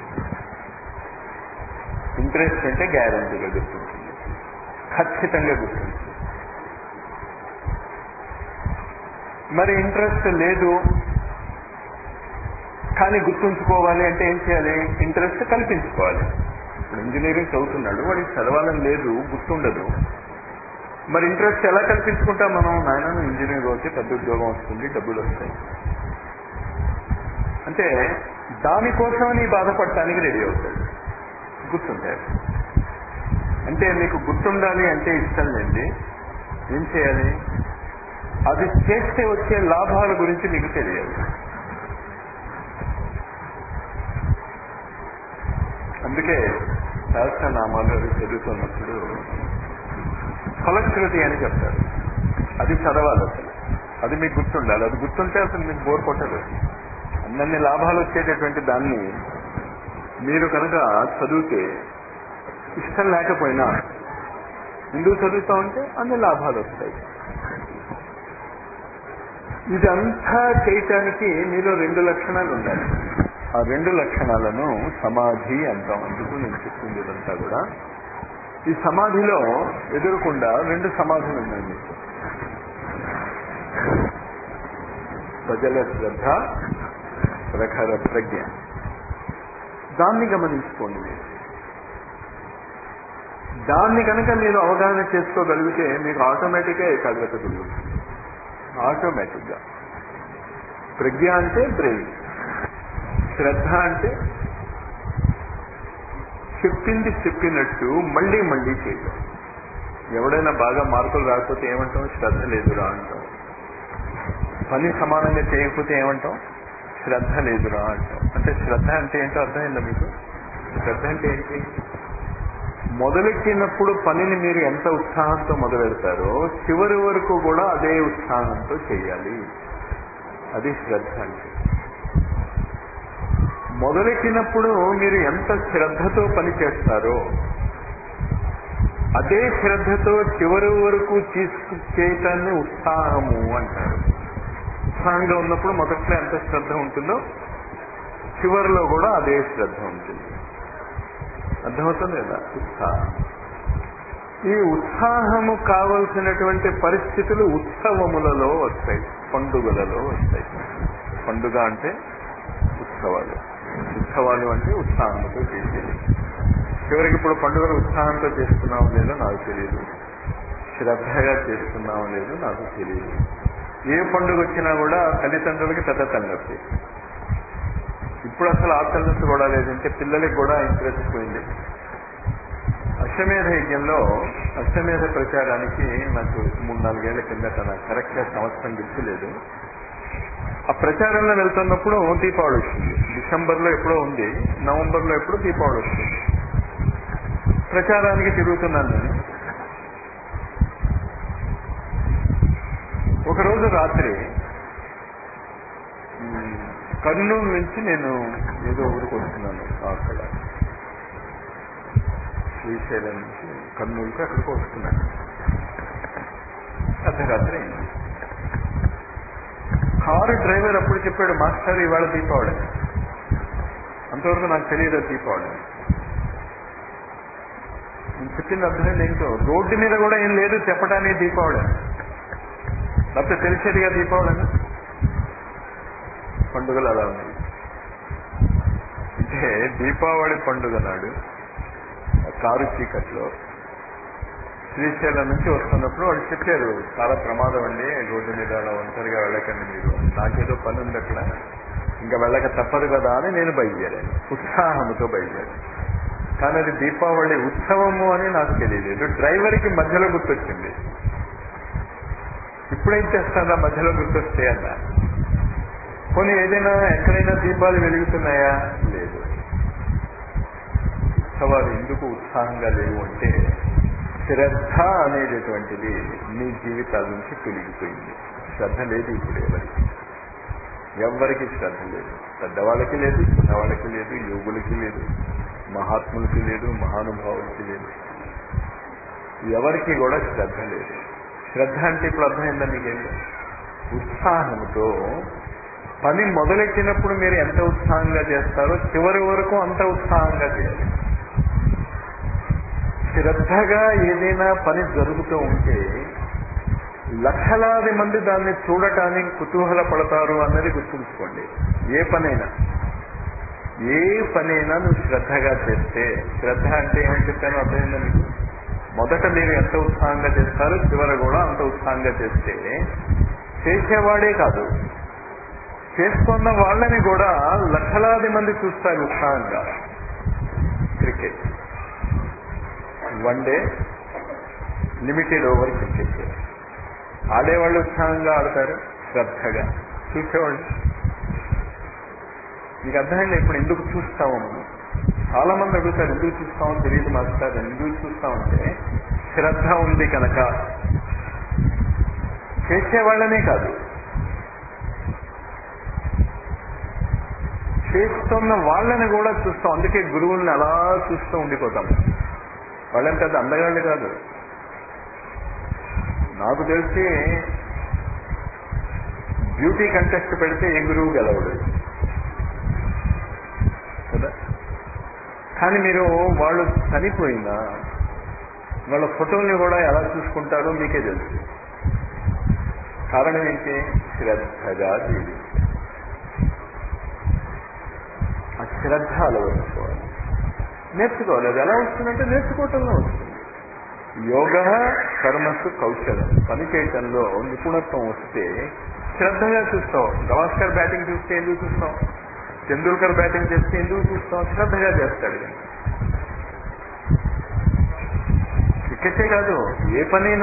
ఇంట్రెస్ట్ అంటే గ్యారంటీగా గుర్తుంటుంది, ఖచ్చితంగా గుర్తుంటుంది. మరి ఇంట్రెస్ట్ లేదు కానీ గుర్తుంచుకోవాలి అంటే ఏం చేయాలి? ఇంట్రెస్ట్ కల్పించుకోవాలి. ఇప్పుడు ఇంజనీరింగ్ చదువుతున్నాడు, వాడికి చదవాలని లేదు, గుర్తుండదు. మరి ఇంట్రెస్ట్ ఎలా కల్పించుకుంటాం మనం? నాయన ఇంజనీరింగ్ అయితే పెద్ద ఉద్యోగం వస్తుంది, డబ్బులు వస్తాయి అంటే దానికోసమని బాధపడటానికి రెడీ అవుతాడు. గుర్తుంటారు అంటే మీకు గుర్తుండాలి అంటే ఇష్టం లేండి, ఏం చేయాలి? అది చేస్తే వచ్చే లాభాల గురించి మీకు తెలియాలి. అందుకే సహస్రనామాలు అవి చదువుతున్నప్పుడు ఫలశ్రుతి అని చెప్తారు. అది చదవాలి అసలు, అది మీకు గుర్తుండాలి. అది గుర్తుంటే అసలు మీకు బోర్ కొట్టదు. అన్ని లాభాలు వచ్చేటటువంటి దాన్ని మీరు కనుక చదివితే ఇష్టం లేకపోయినా ఎందుకు చదువుతా ఉంటే అన్ని లాభాలు వస్తాయి. ఇదంతా చేయటానికి మీలో 2 లక్షణాలు ఉండాలి. ఆ 2 లక్షణాలను సమాధి అంటాం. అందుకు నేను చెప్తుంది ఇదంతా కూడా. ఈ సమాధిలో ఎదురకుండా 2 సమాధులు ఉన్నాయి మీకు. ప్రజల శ్రద్ధ, ప్రఖర ప్రజ్ఞ. దాన్ని గమనించుకోండి మీరు. దాన్ని కనుక మీరు అవగాహన చేసుకోగలిగితే మీకు ఆటోమేటిక్గా ఏకాగ్రత కలుగుతుంది. ఆటోమేటిక్గా. ప్రజ్ఞ అంటే బ్రెయిన్, శ్రద్ధ అంటే చెప్పింది చెప్పినట్టు మళ్ళీ మళ్ళీ చేయడం. ఎవడైనా బాగా మార్కులు రాకపోతే ఏమంటాం? శ్రద్ధ లేదురా అంటాం. పని సమానంగా చేయకపోతే ఏమంటాం? శ్రద్ధ లేదురా అంటాం. అంటే శ్రద్ధ అంటే ఏంటో అర్థమైందా మీకు? శ్రద్ధ అంటే ఏంటి? మొదలెట్టినప్పుడు పనిని మీరు ఎంత ఉత్సాహంతో మొదలెడతారో చివరి వరకు కూడా అదే ఉత్సాహంతో చేయాలి. అది శ్రద్ధ అంటే. మొదలెట్టినప్పుడు మీరు ఎంత శ్రద్ధతో పని చేస్తారో అదే శ్రద్ధతో చివరి వరకు చేయటాన్ని ఉత్సాహము అంటారు. ఉత్సాహంగా ఉన్నప్పుడు మొదట్లో ఎంత శ్రద్ధ ఉంటుందో చివరిలో కూడా అదే శ్రద్ధ ఉంటుంది. అర్థమవుతుంది కదా? ఉత్సాహం. ఈ ఉత్సాహము కావలసినటువంటి పరిస్థితులు ఉత్సవములలో వస్తాయి, పండుగలలో వస్తాయి. పండుగ అంటే ఉత్సవాలు, ఉత్సవాలు అంటే ఉత్సాహంతో చేసేది. చివరికి ఇప్పుడు పండుగలు ఉత్సాహంతో చేస్తున్నామో లేదో నాకు తెలియదు, శ్రద్ధగా చేస్తున్నామో లేదో నాకు తెలియదు. ఏ పండుగ వచ్చినా కూడా తల్లిదండ్రులకి పెద్ద తలనొప్పి. ఇప్పుడు అసలు ఆ తలనొప్పి కూడా లేదంటే పిల్లలకి కూడా ఇంట్రెస్ట్ పోయింది. అశ్వమేధ యజ్ఞంలో అశ్వమేధ ప్రచారానికి నాకు 3-4 ఏళ్ల కిందట, నాకు కరెక్ట్గా సంవత్సరం గుర్తులేదు, ఆ ప్రచారంలో వెళ్తున్నప్పుడు దీపావళి వచ్చింది. డిసెంబర్లో ఎప్పుడో ఉంది, నవంబర్లో ఎప్పుడో దీపావళి వస్తుంది. ప్రచారానికి తిరుగుతున్నాను నేను. ఒకరోజు రాత్రి కర్నూలు నుంచి నేను ఏదో ఊరికి వస్తున్నాను. అక్కడ శ్రీశైలం నుంచి కర్నూలుకి అక్కడికి వస్తున్నాను. అర్ధరాత్రి అయింది. కారు డ్రైవర్ అప్పుడు చెప్పాడు, మాస్టర్ ఇవాళ దీపావళి. అంతవరకు నాకు తెలియదు దీపావళి. నేను చెప్పింది అర్థమైంది ఏంటో. రోడ్డు మీద కూడా ఏం లేదు చెప్పడానికి దీపావళి, లేకపోతే తెలిసేదిగా దీపావళి అని. పండుగలు అలా ఉన్నాయి. అంటే దీపావళి పండుగ నాడు కారు చీకట్లో శ్రీశైలం నుంచి వస్తున్నప్పుడు వాళ్ళు చెప్పారు, చాలా ప్రమాదం అండి, రోడ్డు మీద అలా ఒంటరిగా వెళ్ళకండి మీరు. నాకేదో పని ఉంది అక్కడ, ఇంకా వెళ్ళక తప్పదు కదా అని నేను బయలుదేరాను, ఉత్సాహంతో బయలుదేరాను. కానీ అది దీపావళి ఉత్సవము అని నాకు తెలియలేదు. డ్రైవర్కి మధ్యలో గుర్తొచ్చింది. ఇప్పుడేం చేస్తానా మధ్యలో గుర్తొస్తే అన్నా. కొన్ని ఏదైనా ఎక్కడైనా దీపాలు వెలుగుతున్నాయా? లేదు. ఉత్సవాలు ఎందుకు ఉత్సాహంగా లేవు అంటే శ్రద్ధ అనేటటువంటిది మీ జీవితాల నుంచి తొలగిపోయింది. శ్రద్ధ లేదు ఇప్పుడు ఎవరికి శ్రద్ధ లేదు. పెద్దవాళ్ళకి లేదు, చిన్నవాళ్ళకి లేదు, యోగులకి లేదు, మహాత్ములకి లేదు, మహానుభావులకి లేదు, ఎవరికి కూడా శ్రద్ధ లేదు. శ్రద్ధ అంటే ఇప్పుడు అర్థమైందా మీకేంటి? ఉత్సాహంతో పని మొదలెట్టినప్పుడు మీరు ఎంత ఉత్సాహంగా చేస్తారో చివరి వరకు అంత ఉత్సాహంగా చేయాలి. శ్రద్ధగా ఏదైనా పని జరుగుతూ ఉంటే లక్షలాది మంది దాన్ని చూడటానికి కుతూహల పడతారు అన్నది గుర్తుంచుకోండి. ఏ పనైనా నువ్వు శ్రద్ధగా చేస్తే, శ్రద్ధ అంటే ఏమని చెప్పానో అర్థమైందా మీకు? మొదట మీరు ఎంత ఉత్సాహంగా చేస్తారో చివర కూడా అంత ఉత్సాహంగా చేస్తే చేసేవాడే కాదు, చేస్తున్న వాళ్ళని కూడా లక్షలాది మంది చూస్తారు ఉత్సాహంగా. Cricket one day limited over cricket ఆడేవాళ్ళు ఉత్సాహంగా ఆడతారు, శ్రద్ధగా. చూసేవాళ్ళు మీకు అర్థమైంది ఇప్పుడు ఎందుకు చూస్తాము మనం? చాలా మంది అడుగుతారు ఎందుకు చూస్తామని తెలియదు మాస్టర్. ఎందుకు చూస్తామంటే శ్రద్ధ ఉంది కనుక. చేసేవాళ్ళనే కాదు, చేస్తున్న వాళ్ళని కూడా చూస్తాం. అందుకే గురువుల్ని అలా చూస్తూ ఉండిపోతాం. వాళ్ళని పెద్ద అందగాళ్ళు కాదు. నాకు తెలిసి బ్యూటీ కంటెస్ట్ పెడితే ఏ గురువు గెలవడు కదా. కానీ మీరు వాళ్ళు చనిపోయినా వాళ్ళ ఫోటోల్ని కూడా ఎలా చూసుకుంటారో మీకే తెలుసు. కారణం ఏంటి? శ్రద్ధగా జీవించాలి. ఆ శ్రద్ధ అలవర్చుకోవాలి, నేర్చుకోవాలి. అది ఎలా వస్తుందంటే నేర్చుకోవటంలో వస్తుంది. యోగ కర్మసు కౌశలం. పని చేయటంలో నిపుణత్వం వస్తే శ్రద్ధగా చూస్తాం. గవాస్కర్ బ్యాటింగ్ చూస్తే ఎందుకు చూస్తాం? తెండూల్కర్ బ్యాటింగ్ చేస్తే ఎందుకు చూస్తాం? శ్రద్ధగా చేస్తాడు. క్రికెటే కాదు, ఏ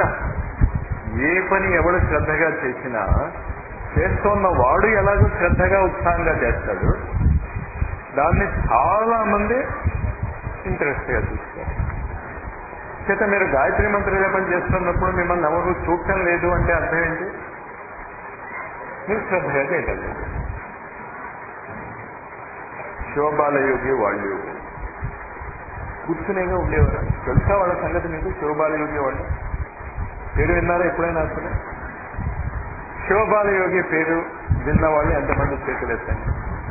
పని ఎవడు శ్రద్ధగా చేసినా చేస్తున్న వాడు ఎలాగో శ్రద్ధగా ఉత్సాహంగా చేస్తాడు. దాన్ని చాలా మంది ఇంట్రెస్ట్గా చూస్తారు. చేత మీరు గాయత్రి మంత్ర జపం చేస్తున్నప్పుడు మిమ్మల్ని ఎవరు చూడటం లేదు అంటే అర్థం ఏంటి? మీరు శ్రద్ధగా చేయటం లేదు. శివబాలయోగి వాళ్ళు కూర్చునేగా ఉండేవారు. తెలుసా వాళ్ళ సంగతి మీకు? శివబాలయోగి వాళ్ళు పేరు విన్నారా ఎప్పుడైనా? అసలు శివబాలయోగి పేరు విన్న వాళ్ళు ఎంతమంది చేతులు ఎత్తండి?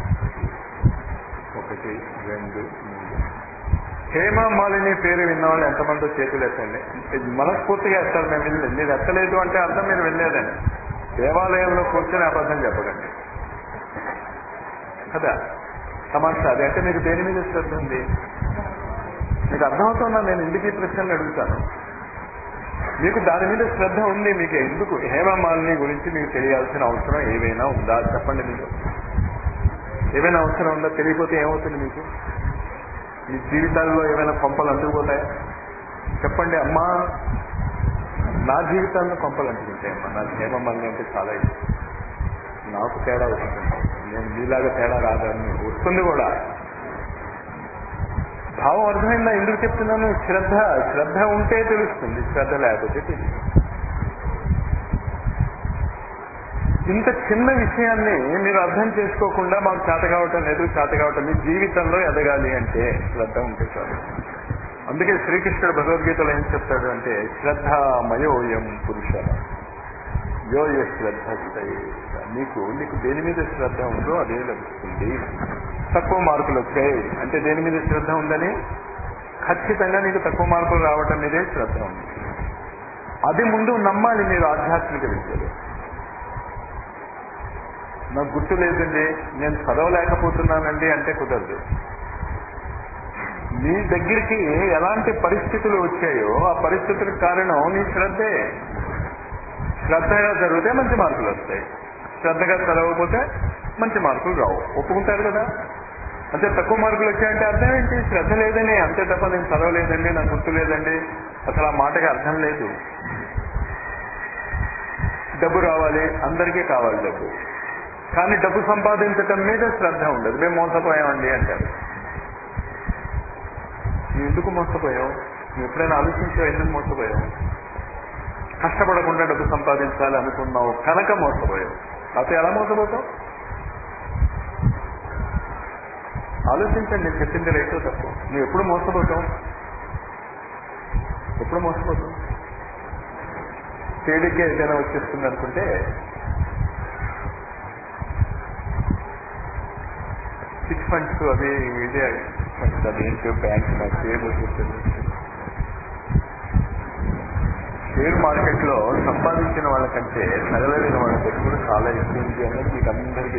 1, 2, 3. హేమమాలిని పేరు విన్నవాళ్ళు ఎంతమంది చేతులు ఎత్తండి? మనస్ఫూర్తిగా ఎత్తారు. మేము వెళ్ళలేదు. మీరు ఎత్తలేదు అంటే అర్థం మీరు వెళ్ళలేదని. దేవాలయంలో కూర్చొని అబద్ధం చెప్పకండి కదా. సమాచారం అది అంటే మీకు దేని మీద శ్రద్ధ ఉంది? మీకు అర్థమవుతుందా నేను ఎందుకు ఈ ప్రశ్నలు అడుగుతాను? మీకు దాని మీద శ్రద్ధ ఉంది. మీకు ఎందుకు హేమమాలిని గురించి మీకు తెలియాల్సిన అవసరం ఏమైనా ఉందా? చెప్పండి. మీకు ఏమైనా అవసరం ఉందా? తెలియకపోతే ఏమవుతుంది? మీకు మీ జీవితాల్లో ఏమైనా కొంపలు అంటుకుపోతాయా? చెప్పండి. అమ్మా నా జీవితాల్లో కొంపలు అంటుకుంటాయమ్మా. నాకు హేమమాలిని అంటే చాలా ఇష్టం. నాకు తేడా వస్తుంది. నేను మీలాగా తేడా రాదని వస్తుంది కూడా. భావం అర్థమైందా? ఎందుకు చెప్తున్నాను? శ్రద్ధ ఉంటే తెలుస్తుంది, శ్రద్ధ లేకపోతే తెలియదు. ఇంత చిన్న విషయాన్ని మీరు అర్థం చేసుకోకుండా మాకు చేత కావటం లేదు, మీ జీవితంలో ఎదగాలి అంటే శ్రద్ధ ఉంటే చాలు. అందుకే శ్రీకృష్ణుడు భగవద్గీతలో ఏం చెప్తాడు అంటే శ్రద్ధమయోయం పురుష యోయ శ్రద్ధ. నీకు దేని మీద శ్రద్ధ ఉందో అదే లభిస్తుంది. తక్కువ మార్కులు వచ్చాయి అంటే దేని మీద శ్రద్ధ ఉందని ఖచ్చితంగా నీకు తక్కువ మార్కులు రావటం మీదే శ్రద్ధ ఉంది. అది ముందు నమ్మాలి మీరు ఆధ్యాత్మిక విద్యలో. నాకు గుర్తు లేదండి, నేను చదవలేకపోతున్నానండి అంటే కుదరదు. మీ దగ్గరికి ఎలాంటి పరిస్థితులు వచ్చాయో ఆ పరిస్థితులకు కారణం నీ శ్రద్ధే. శ్రద్ధగా చదివితే మంచి మార్కులు వస్తాయి, శ్రద్ధగా చదవకపోతే మంచి మార్కులు రావు. ఒప్పుకుంటారు కదా. అంటే తక్కువ మార్కులు వచ్చాయంటే అర్థం ఏంటి? శ్రద్ధ లేదని. అంతే తప్ప నేను చదవలేదండి, నాకు గుర్తు లేదండి, అసలు ఆ మాటకి అర్థం లేదు. డబ్బు రావాలి, అందరికీ కావాలి డబ్బు, కానీ డబ్బు సంపాదించటం మీద శ్రద్ధ ఉండదు. మేము మోసపోయామండి అంటారు. నువ్వు ఎందుకు మోసపోయావు? నువ్వు ఎప్పుడైనా ఆలోచించావు ఎందుకు మోసపోయావు? కష్టపడకుండా డబ్బు సంపాదించాలి అనుకున్నావు కనుక మోసపోయావు. అయితే ఎలా మోసపోతావు? ఆలోచించండి. నేను చెప్పింది రైటో తప్పు. నువ్వు ఎప్పుడు మోసపోతావు? తేలిగ్గా ఏదైనా వచ్చేస్తుంది అనుకుంటే చిట్ ఫండ్స్ అవి ఇదే ఫండ్స్ అదేంటో బ్యాంక్ నాకు పేరు చెప్తుంది. షేర్ మార్కెట్ లో సంపాదించిన వాళ్ళకంటే తగలలేని వాళ్ళ పెట్టుబడి చాలా ఎక్కువ ఉంది అన్నది మీకు అందరికీ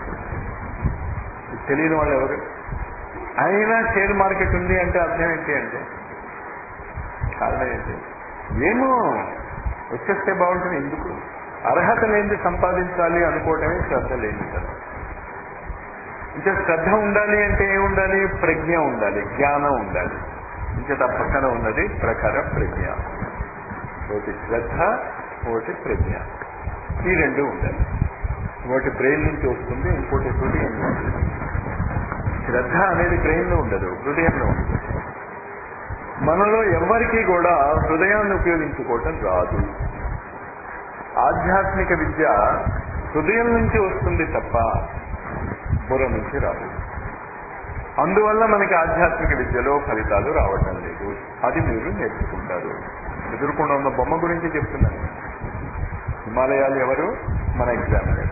తెలియని వాళ్ళు ఎవరు? అయినా షేర్ మార్కెట్ ఉంది అంటే అర్థం ఏంటి అంటే కారణం ఏంటి? ఏమో వచ్చేస్తే బాగుంటుంది. ఎందుకు? అర్హత లేనిది సంపాదించాలి అనుకోవటమే శ్రద్ధ లేని కదా. ఇంకా శ్రద్ధ ఉండాలి అంటే ఏముండాలి? ప్రజ్ఞ ఉండాలి, జ్ఞానం ఉండాలి. ఇంకా పక్కన ఉన్నది ప్రఖర ప్రజ్ఞ. ఒకటి శ్రద్ధ, ఒకటి ప్రజ్ఞ. ఈ రెండు ఉండాలి. ఒకటి బ్రెయిన్ నుంచి వస్తుంది, ఇంకోటి హృదయం నుంచి. శ్రద్ధ అనేది బ్రెయిన్ లో ఉండదు, హృదయంలో ఉంటుంది. మనలో ఎవరికీ కూడా హృదయాన్ని ఉపయోగించుకోవటం రాదు. ఆధ్యాత్మిక విద్య హృదయం నుంచి వస్తుంది తప్ప బుర్ర నుంచి రాదు. అందువల్ల మనకి ఆధ్యాత్మిక విద్యలో ఫలితాలు రావటం లేదు. అది మీరు నేర్చుకుంటారు. ఎదుర్కొండ ఉన్న బొమ్మ గురించి చెప్తున్నాను. హిమాలయాలు ఎవరు? మన ఎగ్జామినర్.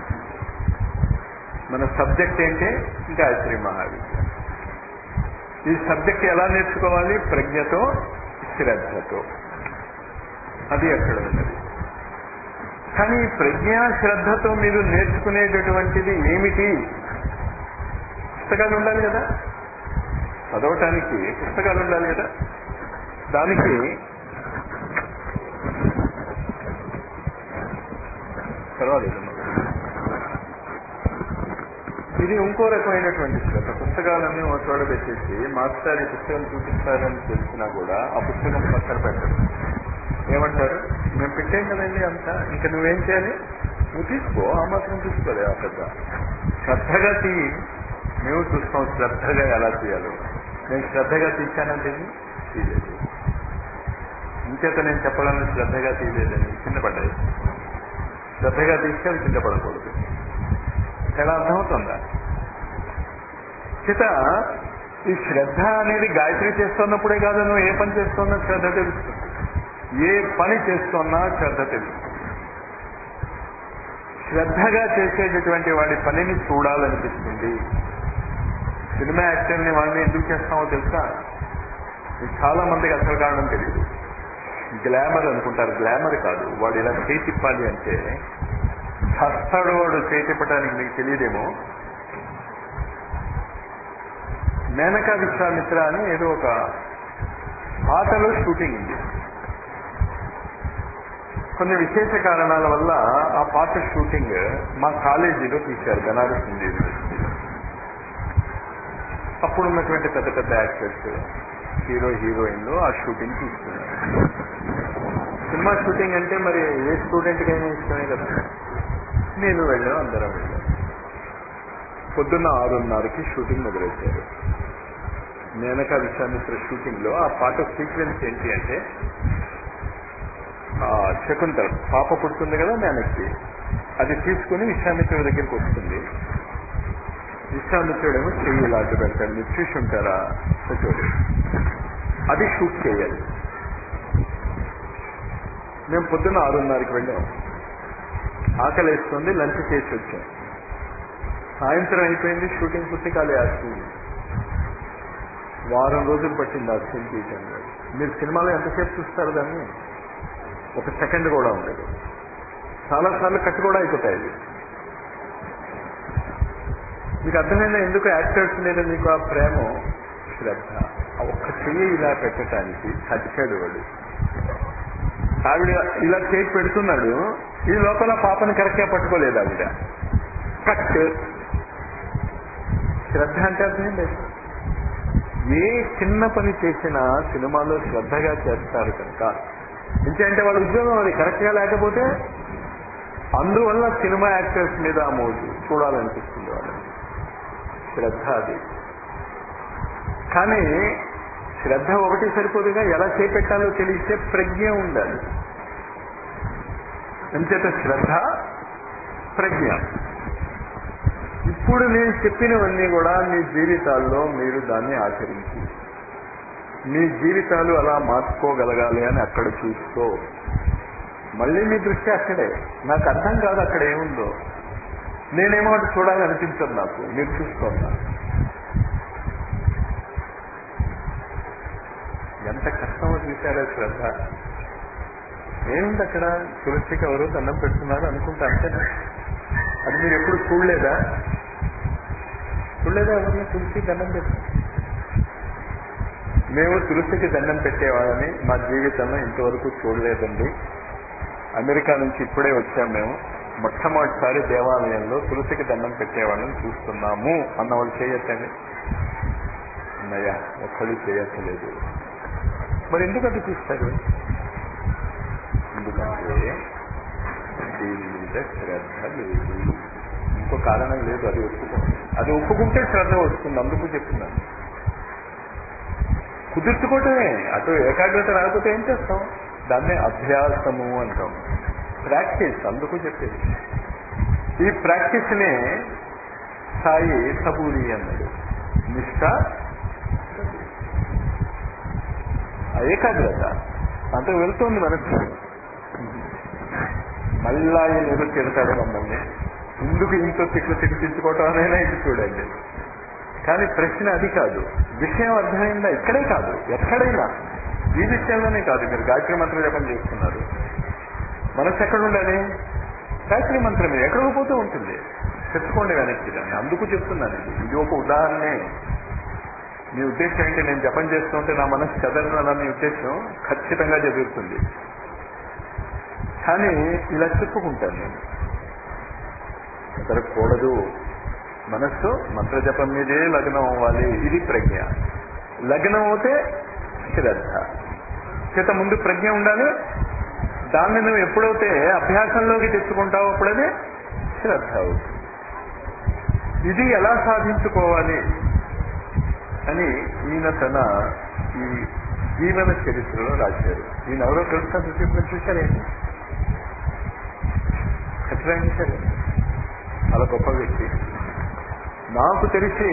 మన సబ్జెక్ట్ ఏంటి? గాయత్రి మహావిద్య. ఈ సబ్జెక్ట్ ఎలా నేర్చుకోవాలి? ప్రజ్ఞతో, శ్రద్ధతో. అది అక్కడ ఉన్నది. కానీ ప్రజ్ఞ శ్రద్ధతో మీరు నేర్చుకునేటటువంటిది ఏమిటి? పుస్తకాలు ఉండాలి కదా, చదవటానికి పుస్తకాలు ఉండాలి కదా. దానికి పర్వాలేదు. ఇది ఇంకో రకమైనటువంటి శ్రద్ధ. పుస్తకాలన్నీ ఒక చోట పెట్టేసి మాస్టర్ ఈ పుస్తకం చూపిస్తారని తెలిసినా కూడా ఆ పుస్తకం పక్కన పెట్టరు. ఏమంటారు? మేము పెట్టాం కదండి అంతా, ఇంకా నువ్వేం చేయాలి? నువ్వు తీసుకో, ఆ మాత్రం తీసుకోలే. ఆ పెద్ద శ్రద్ధగా తీయి. మేము చూస్తాం శ్రద్ధగా ఎలా తీయాలో. నేను శ్రద్ధగా తీశానంటే తీయలేదు. ఇంకేత నేను చెప్పడానికి శ్రద్ధగా తీయలేదని కింద పడ్డాయి. శ్రద్ధగా తీస్తే అది కింద పడకూడదు. ఎలా అర్థమవుతుందా? చేత ఈ శ్రద్ధ అనేది గాయత్రి చేస్తున్నప్పుడే కాదు, నువ్వు ఏ పని చేస్తున్నా శ్రద్ధ తెలుస్తుంది. ఏ పని చేస్తున్నా శ్రద్ధ తెలుస్తుంది. శ్రద్ధగా చేసేటటువంటి వాడి పనిని చూడాలనిపిస్తుంది. సినిమా యాక్టర్ని వాళ్ళని ఎందుకు చేస్తామో తెలుసా? చాలా మందికి అసలు కారణం తెలియదు. గ్లామర్ అనుకుంటారు. గ్లామర్ కాదు. వాడు ఇలా చేయి తిప్పాలి అంటే చస్తాడు వాడు చేయి తిప్పడానికి. మీకు తెలియదేమో. మేనకా విశ్వామిత్ర అని ఏదో ఒక పాటలో షూటింగ్ ఉంది. కొన్ని విశేష కారణాల వల్ల ఆ పాట షూటింగ్ మా కాలేజీలో తీశారు, బెనారస్ హిందూ యూనివర్సిటీలో. అప్పుడున్నటువంటి పెద్ద పెద్ద యాక్టర్స్, హీరో హీరోయిన్లు ఆ షూటింగ్ తీసుకున్నారు. సినిమా షూటింగ్ అంటే మరి ఏ స్టూడెంట్కైనా ఇష్టమే కదా. నేను వెళ్ళాను, అందరం వెళ్ళాం. పొద్దున్న 6:30కి షూటింగ్ మొదలెట్టారు. మేనకా విశ్వామిత్ర షూటింగ్ లో ఆ పాట సీక్వెన్స్ ఏంటి అంటే, శకుంతల పాప పుడుతుంది కదా మేనక్కి, అది తీసుకుని విశ్వామిత్రుడి దగ్గరికి వస్తుంది. విశ్వామిత్రుడేమో చెయ్యి లాంటి పెడతాడు. మీరు చూసి ఉంటారా? చూడండి. అది షూట్ చేయాలి. మేము పొద్దున్న 6:30కి వెళ్ళాం. ఆకలి వేస్తుంది, లంచ్ చేసి వచ్చాం. సాయంత్రం అయిపోయింది, షూటింగ్ పూర్తి కాలే. ఆ సీన్ వారం రోజులు పట్టింది. ఆ సీన్ తీయటంలో మీరు సినిమాలో ఎంతసేపు చూస్తారు దాన్ని? ఒక సెకండ్ కూడా ఉండదు. చాలాసార్లు కట్టు కూడా అయిపోతాయి. మీకు అర్థమైందా ఎందుకు యాక్టర్స్ మీద మీకు ఆ ప్రేమ, శ్రద్ధ? ఒక్క చెయ్యి ఇలా పెట్టడానికి చచ్చాడు వాడు. ఆవిడ ఇలా చేయి పెడుతున్నాడు, ఈ లోపల పాపని కరెక్ట్గా పట్టుకోలేదు ఆవిడ. కట్. శ్రద్ధ అంటే అర్థం లేదు. ఏ చిన్న పని చేసినా సినిమాలో శ్రద్ధగా చేస్తారు కనుక. ఎందుకంటే వాళ్ళ ఉద్యోగం అది కరెక్ట్గా లేకపోతే, అందువల్ల సినిమా యాక్టర్స్ మీద ఆ మోజు చూడాలనిపిస్తుంది వాళ్ళని. శ్రద్ధ అది. కానీ శ్రద్ధ ఒకటి సరిపోదుగా, ఎలా చేపెట్టాలో తెలిస్తే ప్రజ్ఞ ఉండాలి. అంచేత శ్రద్ధ, ప్రజ్ఞ. ఇప్పుడు నేను చెప్పినవన్నీ కూడా మీ జీవితాల్లో మీరు దాన్ని ఆచరించి మీ జీవితాలు అలా మార్చుకోగలగాలి అని అక్కడ చూస్తూ, మళ్ళీ మీ దృష్టి అక్కడే. నాకు అర్థం కాదు అక్కడ ఏముందో. నేనేమో అటు చూడాలనిపించదు నాకు, మీరు చూస్తున్నా. ఎంత కష్టమో చూశారో శ్రద్ధ. ఏముంది అక్కడ? తులసికి ఎవరు దండం పెడుతున్నారు అనుకుంటా, అంతేనా? అది మీరు ఎప్పుడు చూడలేదా? ఎవరిని తులసి దండం పెడుతున్నారు? మేము తులసికి దండం పెట్టేవాళ్ళని మా జీవితంలో ఇంతవరకు చూడలేదండి. అమెరికా నుంచి ఇప్పుడే వచ్చాం మేము. మొట్టమొదటిసారి దేవాలయంలో తులసికి దండం పెట్టేవాళ్ళని చూస్తున్నాము అన్నవాళ్ళు చేయొచ్చండి. అన్నయ్య ఒక్కళ్ళు చేయట్లేదు. మరి ఎందుకు అది చూస్తారు? ఎందుకంటే దీని మీద శ్రద్ధ లేదు. ఇంకో కారణం లేదు. అది ఒప్పుకోండి. అది ఒప్పుకుంటే శ్రద్ధ వస్తుంది. అందుకు చెప్తున్నాను. కుదుర్చుకోవటమే. అటు ఏకాగ్రత రాకపోతే ఏం చేస్తాం? దాన్నే అభ్యాసము అంటాం, ప్రాక్టీస్. అందుకు చెప్పేది. ఈ ప్రాక్టీస్ నే సాయి సబూరి అన్నాడు. నిష్ఠ, ఏకాగ్రత అంతా వెళ్తుంది మనసు. మళ్ళా ఏదో తిడతాడు మమ్మల్ని. ఎందుకు ఇంట్లో తిట్టించుకోవటం అనేది ఇది చూడండి. కానీ ప్రశ్న అది కాదు. విషయం అర్థమైందా? ఇక్కడే కాదు, ఎక్కడైనా. ఈ విషయంలోనే కాదు. మీరు గాయత్రి మంత్రం జపం చేస్తున్నారు, మనసు ఎక్కడ ఉండాలి? గాయత్రి మంత్రం మీద ఎక్కడికి పోతూ ఉంటుంది. తెచ్చుకోండి వెనక్కి దాన్ని. అందుకు చెప్తున్నాను. ఇది ఒక ఉదాహరణే. మీ ఉద్దేశం ఏంటి? నేను జపం చేస్తుంటే నా మనసు చదవనన్న మీ ఉద్దేశం ఖచ్చితంగా జరుగుతుంది. కానీ ఇలా చెప్పుకుంటాను నేను, జరగకూడదు. మనస్సు మంత్రజపం మీదే లగ్నం అవ్వాలి. ఇది ప్రజ్ఞ. లగ్నం అవుతే శ్రద్ధ. చేత ముందు ప్రజ్ఞ ఉండాలి. దాన్ని నువ్వు ఎప్పుడైతే అభ్యాసంలోకి తెచ్చుకుంటావో అప్పుడదే శ్రద్ధ అవుతుంది. ఇది ఎలా సాధించుకోవాలి అని ఈయన తన ఈ జీవన చరిత్రలో రాశారు. ఈయన ఎవరో తెలుసా? చూసి చూశారేంటి? ఖచ్చితంగా చూశారు. చాలా గొప్ప వ్యక్తి. నాకు తెలిసి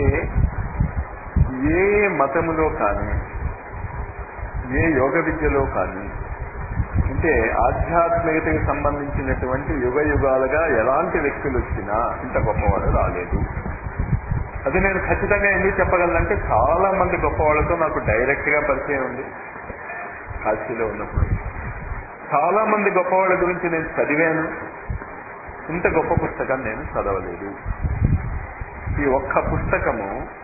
ఏ మతములో కానీ, ఏ యోగ విద్యలో కానీ, అంటే ఆధ్యాత్మికతకు సంబంధించినటువంటి యుగ యుగాలుగా ఎలాంటి వ్యక్తులు వచ్చినా ఇంత గొప్పవాడు రాలేదు. అది నేను ఖచ్చితంగా ఎందుకు చెప్పగలనంటే, చాలా మంది గొప్పవాళ్ళతో నాకు డైరెక్ట్ గా పరిచయం ఉంది. కాశీలో ఉన్నప్పుడు చాలా మంది గొప్పవాళ్ళ గురించి నేను చదివాను. ఇంత గొప్ప పుస్తకాన్ని నేను చదవలేదు. ఈ ఒక్క పుస్తకము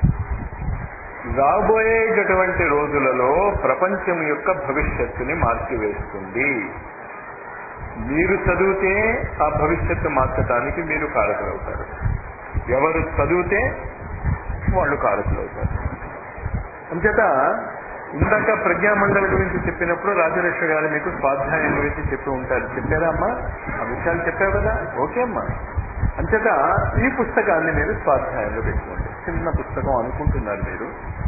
రాబోయేటటువంటి రోజులలో ప్రపంచం యొక్క భవిష్యత్తుని మార్చివేస్తుంది. మీరు చదివితే ఆ భవిష్యత్తు మార్చడానికి మీరు కారకులవుతారు. ఎవరు చదివితే వాళ్ళు కారకులవుతారు. అంచేత ఇందాక ప్రజ్ఞామండలి గురించి చెప్పినప్పుడు రాజలక్ష్మి గారు మీకు స్వాధ్యాయం గురించి చెప్పి ఉంటారు. చెప్పారా అమ్మా? ఆ విషయాలు చెప్పావు కదా? ఓకే అమ్మా. అంచేత ఈ పుస్తకాన్ని మీరు స్వాధ్యాయంలో పెట్టుకోండి. చిన్న పుస్తకం అనుకుంటున్నారు మీరు.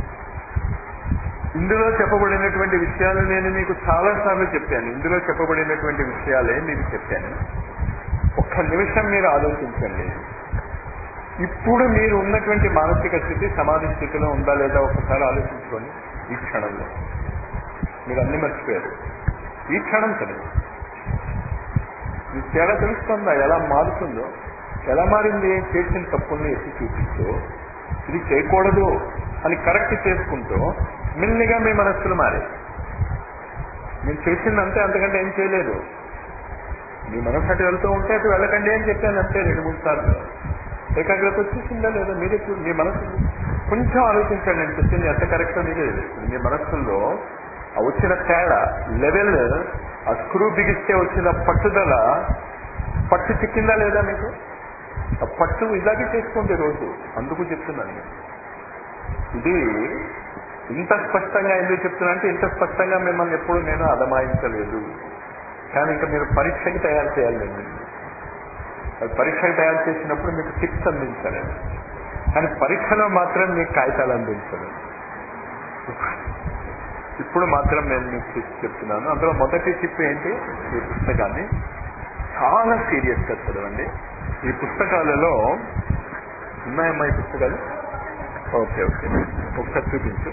ఇందులో చెప్పబడినటువంటి విషయాలు నేను మీకు చాలాసార్లు చెప్పాను. ఇందులో చెప్పబడినటువంటి విషయాలే మీకు చెప్పాను. ఒక్క నిమిషం మీరు ఆలోచించండి. ఇప్పుడు మీరు ఉన్నటువంటి మానసిక స్థితి సమాధి స్థితిలో ఉందా లేదా ఒకసారి ఆలోచించుకోండి. ఈ క్షణంలో మీరు అన్ని మర్చిపోయారు. ఈ క్షణం చదువు మీకు తేడా తెలుస్తుందా? ఎలా మారుతుందో? ఎలా మారింది? చేసిన తప్పుల్ని ఎత్తి చూపిస్తూ ఇది చేయకూడదు అని కరెక్ట్ చేసుకుంటూ మెల్లిగా మీ మనస్సులు మారే. నేను చేసిందంతే, అంతకంటే ఏం చేయలేదు. మీ మనసు అటు వెళ్తూ ఉంటే అటు వెళ్ళకండి అని చెప్పాను అంతే 2-3 సార్లు. ఏకాగ్రత వచ్చేసిందా లేదా మీరే మీ మనసు కొంచెం ఆలోచించండి. నేను చెప్పింది ఎంత కరెక్టో మీరే. మీ మనస్సుల్లో వచ్చిన తేడా లెవెల్, ఆ స్క్రూ బిగిస్తే వచ్చిన పట్టుదల, పట్టు చిక్కిందా లేదా మీకు? ఆ పట్టు ఇలాగే చేసుకోండి రోజు. అందుకు చెప్తున్నాను. ఇది ఇంత స్పష్టంగా ఎందుకు చెప్తున్నా అంటే, ఇంత స్పష్టంగా మిమ్మల్ని ఎప్పుడు నేను అదమాయించలేదు. కానీ ఇంకా మీరు పరీక్షకి తయారు చేయాలండి. పరీక్షకు తయారు చేసినప్పుడు మీకు టిప్స్ అందించాలి. కానీ పరీక్షలో మాత్రం మీకు కాగితాలు అందించాలి. ఇప్పుడు మాత్రం నేను మీకు టిప్స్ చెప్తున్నాను. అందులో మొదటి టిప్ ఏంటి? ఈ పుస్తకాన్ని చాలా సీరియస్గా చదవండి. ఈ పుస్తకాలలో ఉన్నాయమ్మా ఈ పుస్తకాలు? ఓకే ఓకే, ఒకసారి చూపించు.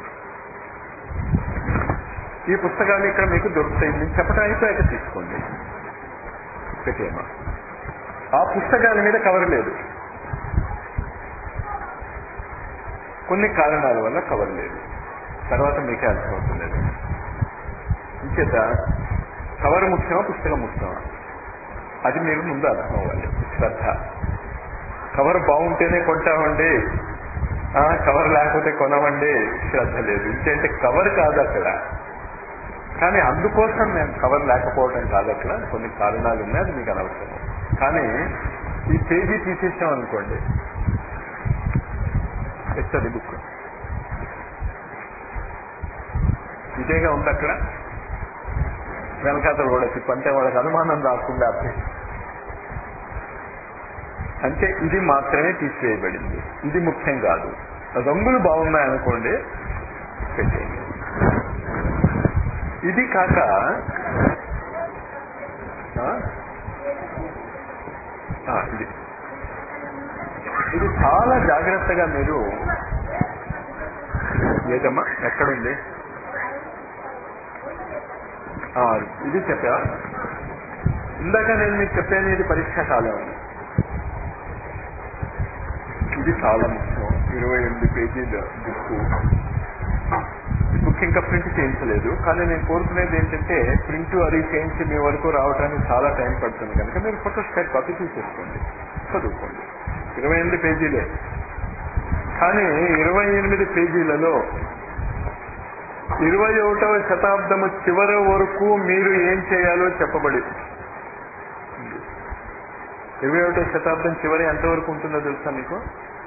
ఈ పుస్తకాలు ఇక్కడ మీకు దొరుకుతాయి. నేను చెప్పడం అయిపోయాక తీసుకోండి. పెట్టేమా ఆ పుస్తకాల మీద కవర్ లేదు. కొన్ని కారణాల వల్ల కవర్ లేదు. తర్వాత మీకే అర్థమవుతుంది. ఇంచేత కవర్ ముఖ్యమా పుస్తకం ముఖ్యమా అది మీరు ముందు అర్థం అవ్వాలి. శ్రద్ధ. కవర్ బాగుంటేనే కొంటామండి, కవర్ లేకపోతే కొనవండి, శ్రద్ధ లేదు. ఇంకేంటే కవర్ కాదు అక్కడ, కానీ అందుకోసం మేము కవర్ లేకపోవడం కాదు అక్కడ, కొన్ని కారణాలు ఉన్నాయి, అది మీకు అనవసరం. కానీ ఈ పేజీ తీసేసాం అనుకోండి, ఎత్తది బుక్ ఇదేగా ఉంది అక్కడ, వెనకాతలు కూడా తిప్పంటే వాళ్ళకి అనుమానం రాకుండా అంటే ఇది మాత్రమే తీసివేయబడింది, ఇది ముఖ్యం కాదు. రంగులు బాగున్నాయనుకోండి పెట్టేయండి. ఇది కాక ఇది చాలా జాగ్రత్తగా మీరు ఏదమ్మా ఎక్కడుంది ఇది చెప్పా ఇందాక నేను మీకు చెప్పాను, ఇది పరీక్షా కాలం. ఇది చాలా ముఖ్యం. 28 పేజీల బుక్ ఇంకా ప్రింట్ చేయించలేదు, కానీ నేను కోరుకునేది ఏంటంటే ప్రింట్ అది చేయించి మీ వరకు రావడానికి చాలా టైం పడుతుంది కనుక మీరు ఫోటోస్టాట్ కాపీ తీసేసుకోండి, చదువుకోండి. 28 పేజీలే, కానీ 28 పేజీలలో 21వ శతాబ్దము చివరి వరకు మీరు ఏం చేయాలో చెప్పబడి. 21వ శతాబ్దం చివరి ఎంతవరకు ఉంటుందో తెలుసా మీకు?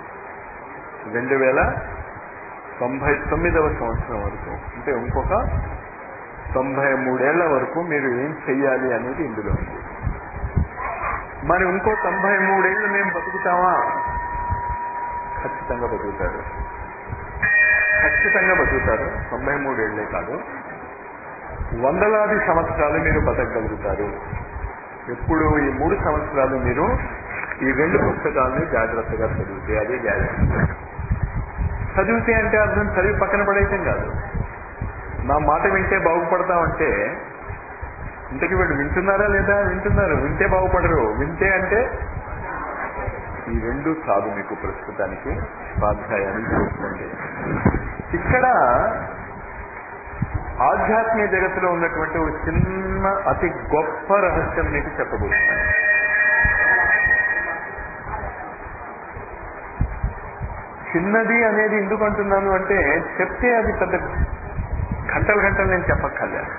2099వ సంవత్సరం వరకు, అంటే ఇంకొక 93 ఏళ్ల వరకు మీరు ఏం చెయ్యాలి అనేది ఇందులో ఉంది. మరి ఇంకో 93 ఏళ్ళు మేము బతుకుతామా? ఖచ్చితంగా బతుకుతారు, ఖచ్చితంగా బతుకుతారు. 93 ఏళ్లే కాదు, వందలాది సంవత్సరాలు మీరు బతకగలుగుతారు. ఎప్పుడు ఈ 3 సంవత్సరాలు మీరు ఈ 2 పుస్తకాలని జాగ్రత్తగా చదివితే, అదే గ్యారెంటీ. చదివితే అంటే అర్థం చదివి పక్కన పడేయటం కాదు. నా మాట వింటే బాగుపడతామంటే ఇంతకీ వీళ్ళు వింటున్నారా లేదా? వింటున్నారు. వింటే బాగుపడరు. వింటే అంటే ఈ 2 కాదు మీకు ప్రస్తుతానికి. స్వాధ్యాయాన్ని చూసుకోండి. ఇక్కడ ఆధ్యాత్మిక జగత్తులో ఉన్నటువంటి ఒక చిన్న అతి గొప్ప రహస్యం మీకు చెప్పబోతున్నాను. చిన్నది అనేది ఎందుకు అంటున్నాను అంటే, చెప్తే అది పెద్ద గంటలు గంటలు నేను చెప్పక్కర్లేదు.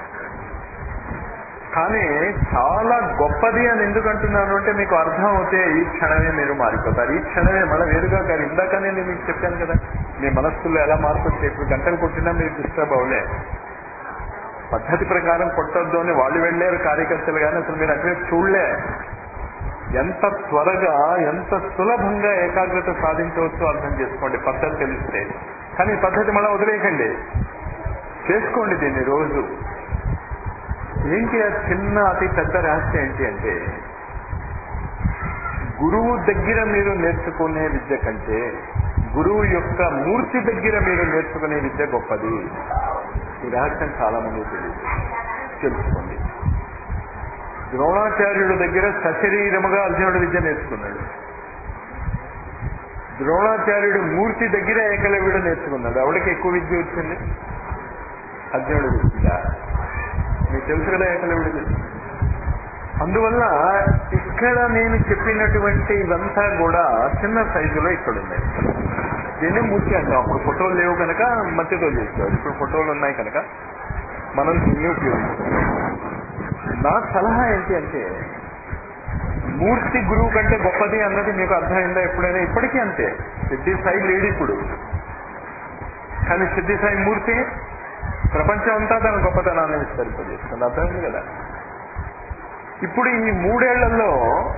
కానీ చాలా గొప్పది అని ఎందుకు అంటున్నాను అంటే, మీకు అర్థం అవుతే ఈ క్షణమే మీరు మారిపోతారు. ఈ క్షణమే మన వేరుగా కాదు. ఇందాకనే నేను మీకు చెప్పాను కదా, మీ మనస్సులో ఎలా మార్పు వచ్చే. ఇప్పుడు గంటలు కొట్టినా మీరు డిస్టర్బ్ అవ్వలే. పద్ధతి ప్రకారం కొట్టొద్దు అని వాళ్ళు వెళ్ళారు కార్యకర్తలు, కానీ అసలు మీరు అక్కడ చూడలే. ఎంత త్వరగా ఎంత సులభంగా ఏకాగ్రత సాధించవచ్చు అర్థం చేసుకోండి, పద్ధతి తెలిస్తే. కానీ పద్ధతి మళ్ళీ వదిలేయకండి, చేసుకోండి దీన్ని రోజు. ఏంటి ఆ చిన్న అతి పెద్ద రహస్యం ఏంటి అంటే, గురువు దగ్గర మీరు నేర్చుకునే విద్య కంటే గురువు యొక్క మూర్తి దగ్గర మీరు నేర్చుకునే విద్య గొప్పది. ఈ రహస్యం చాలా మంది తెలియదు, తెలుసుకోండి. ద్రోణాచార్యుడి దగ్గర సశరీరముగా అర్జునుడు విద్య నేర్చుకున్నాడు. ద్రోణాచార్యుడు మూర్తి దగ్గర ఏకలవ్యుడు నేర్చుకున్నాడు. ఎవరికి ఎక్కువ విద్య వచ్చింది? అర్జునుడు విద్య. మీకు తెలుసు కదా ఏకలవ్యుడు. అందువల్ల ఇక్కడ నేను చెప్పినటువంటి ఇవంతా కూడా చిన్న సైజులో ఇక్కడ ఉన్నాయి. దీన్ని మూర్తి అంటాం. అప్పుడు ఫోటోలు లేవు కనుక మధ్యతో చేసేవాడు, ఇప్పుడు ఫోటోలు ఉన్నాయి కనుక మనం దీన్ని ఉపయోగిస్తాం. నా సలహా ఏంటి అంటే, మూర్తి గురువు కంటే గొప్పది అన్నది మీకు అర్థమైందా ఎప్పుడైనా? ఇప్పటికీ అంతే. సిద్ధి సాయి లేడు ఇప్పుడు, కానీ సిద్ధి సాయి మూర్తి ప్రపంచం అంతా తన గొప్పతనాన్ని విస్తరింపజేస్తుంది. అర్థమైంది కదా? ఇప్పుడు ఈ 3 ఏళ్లలో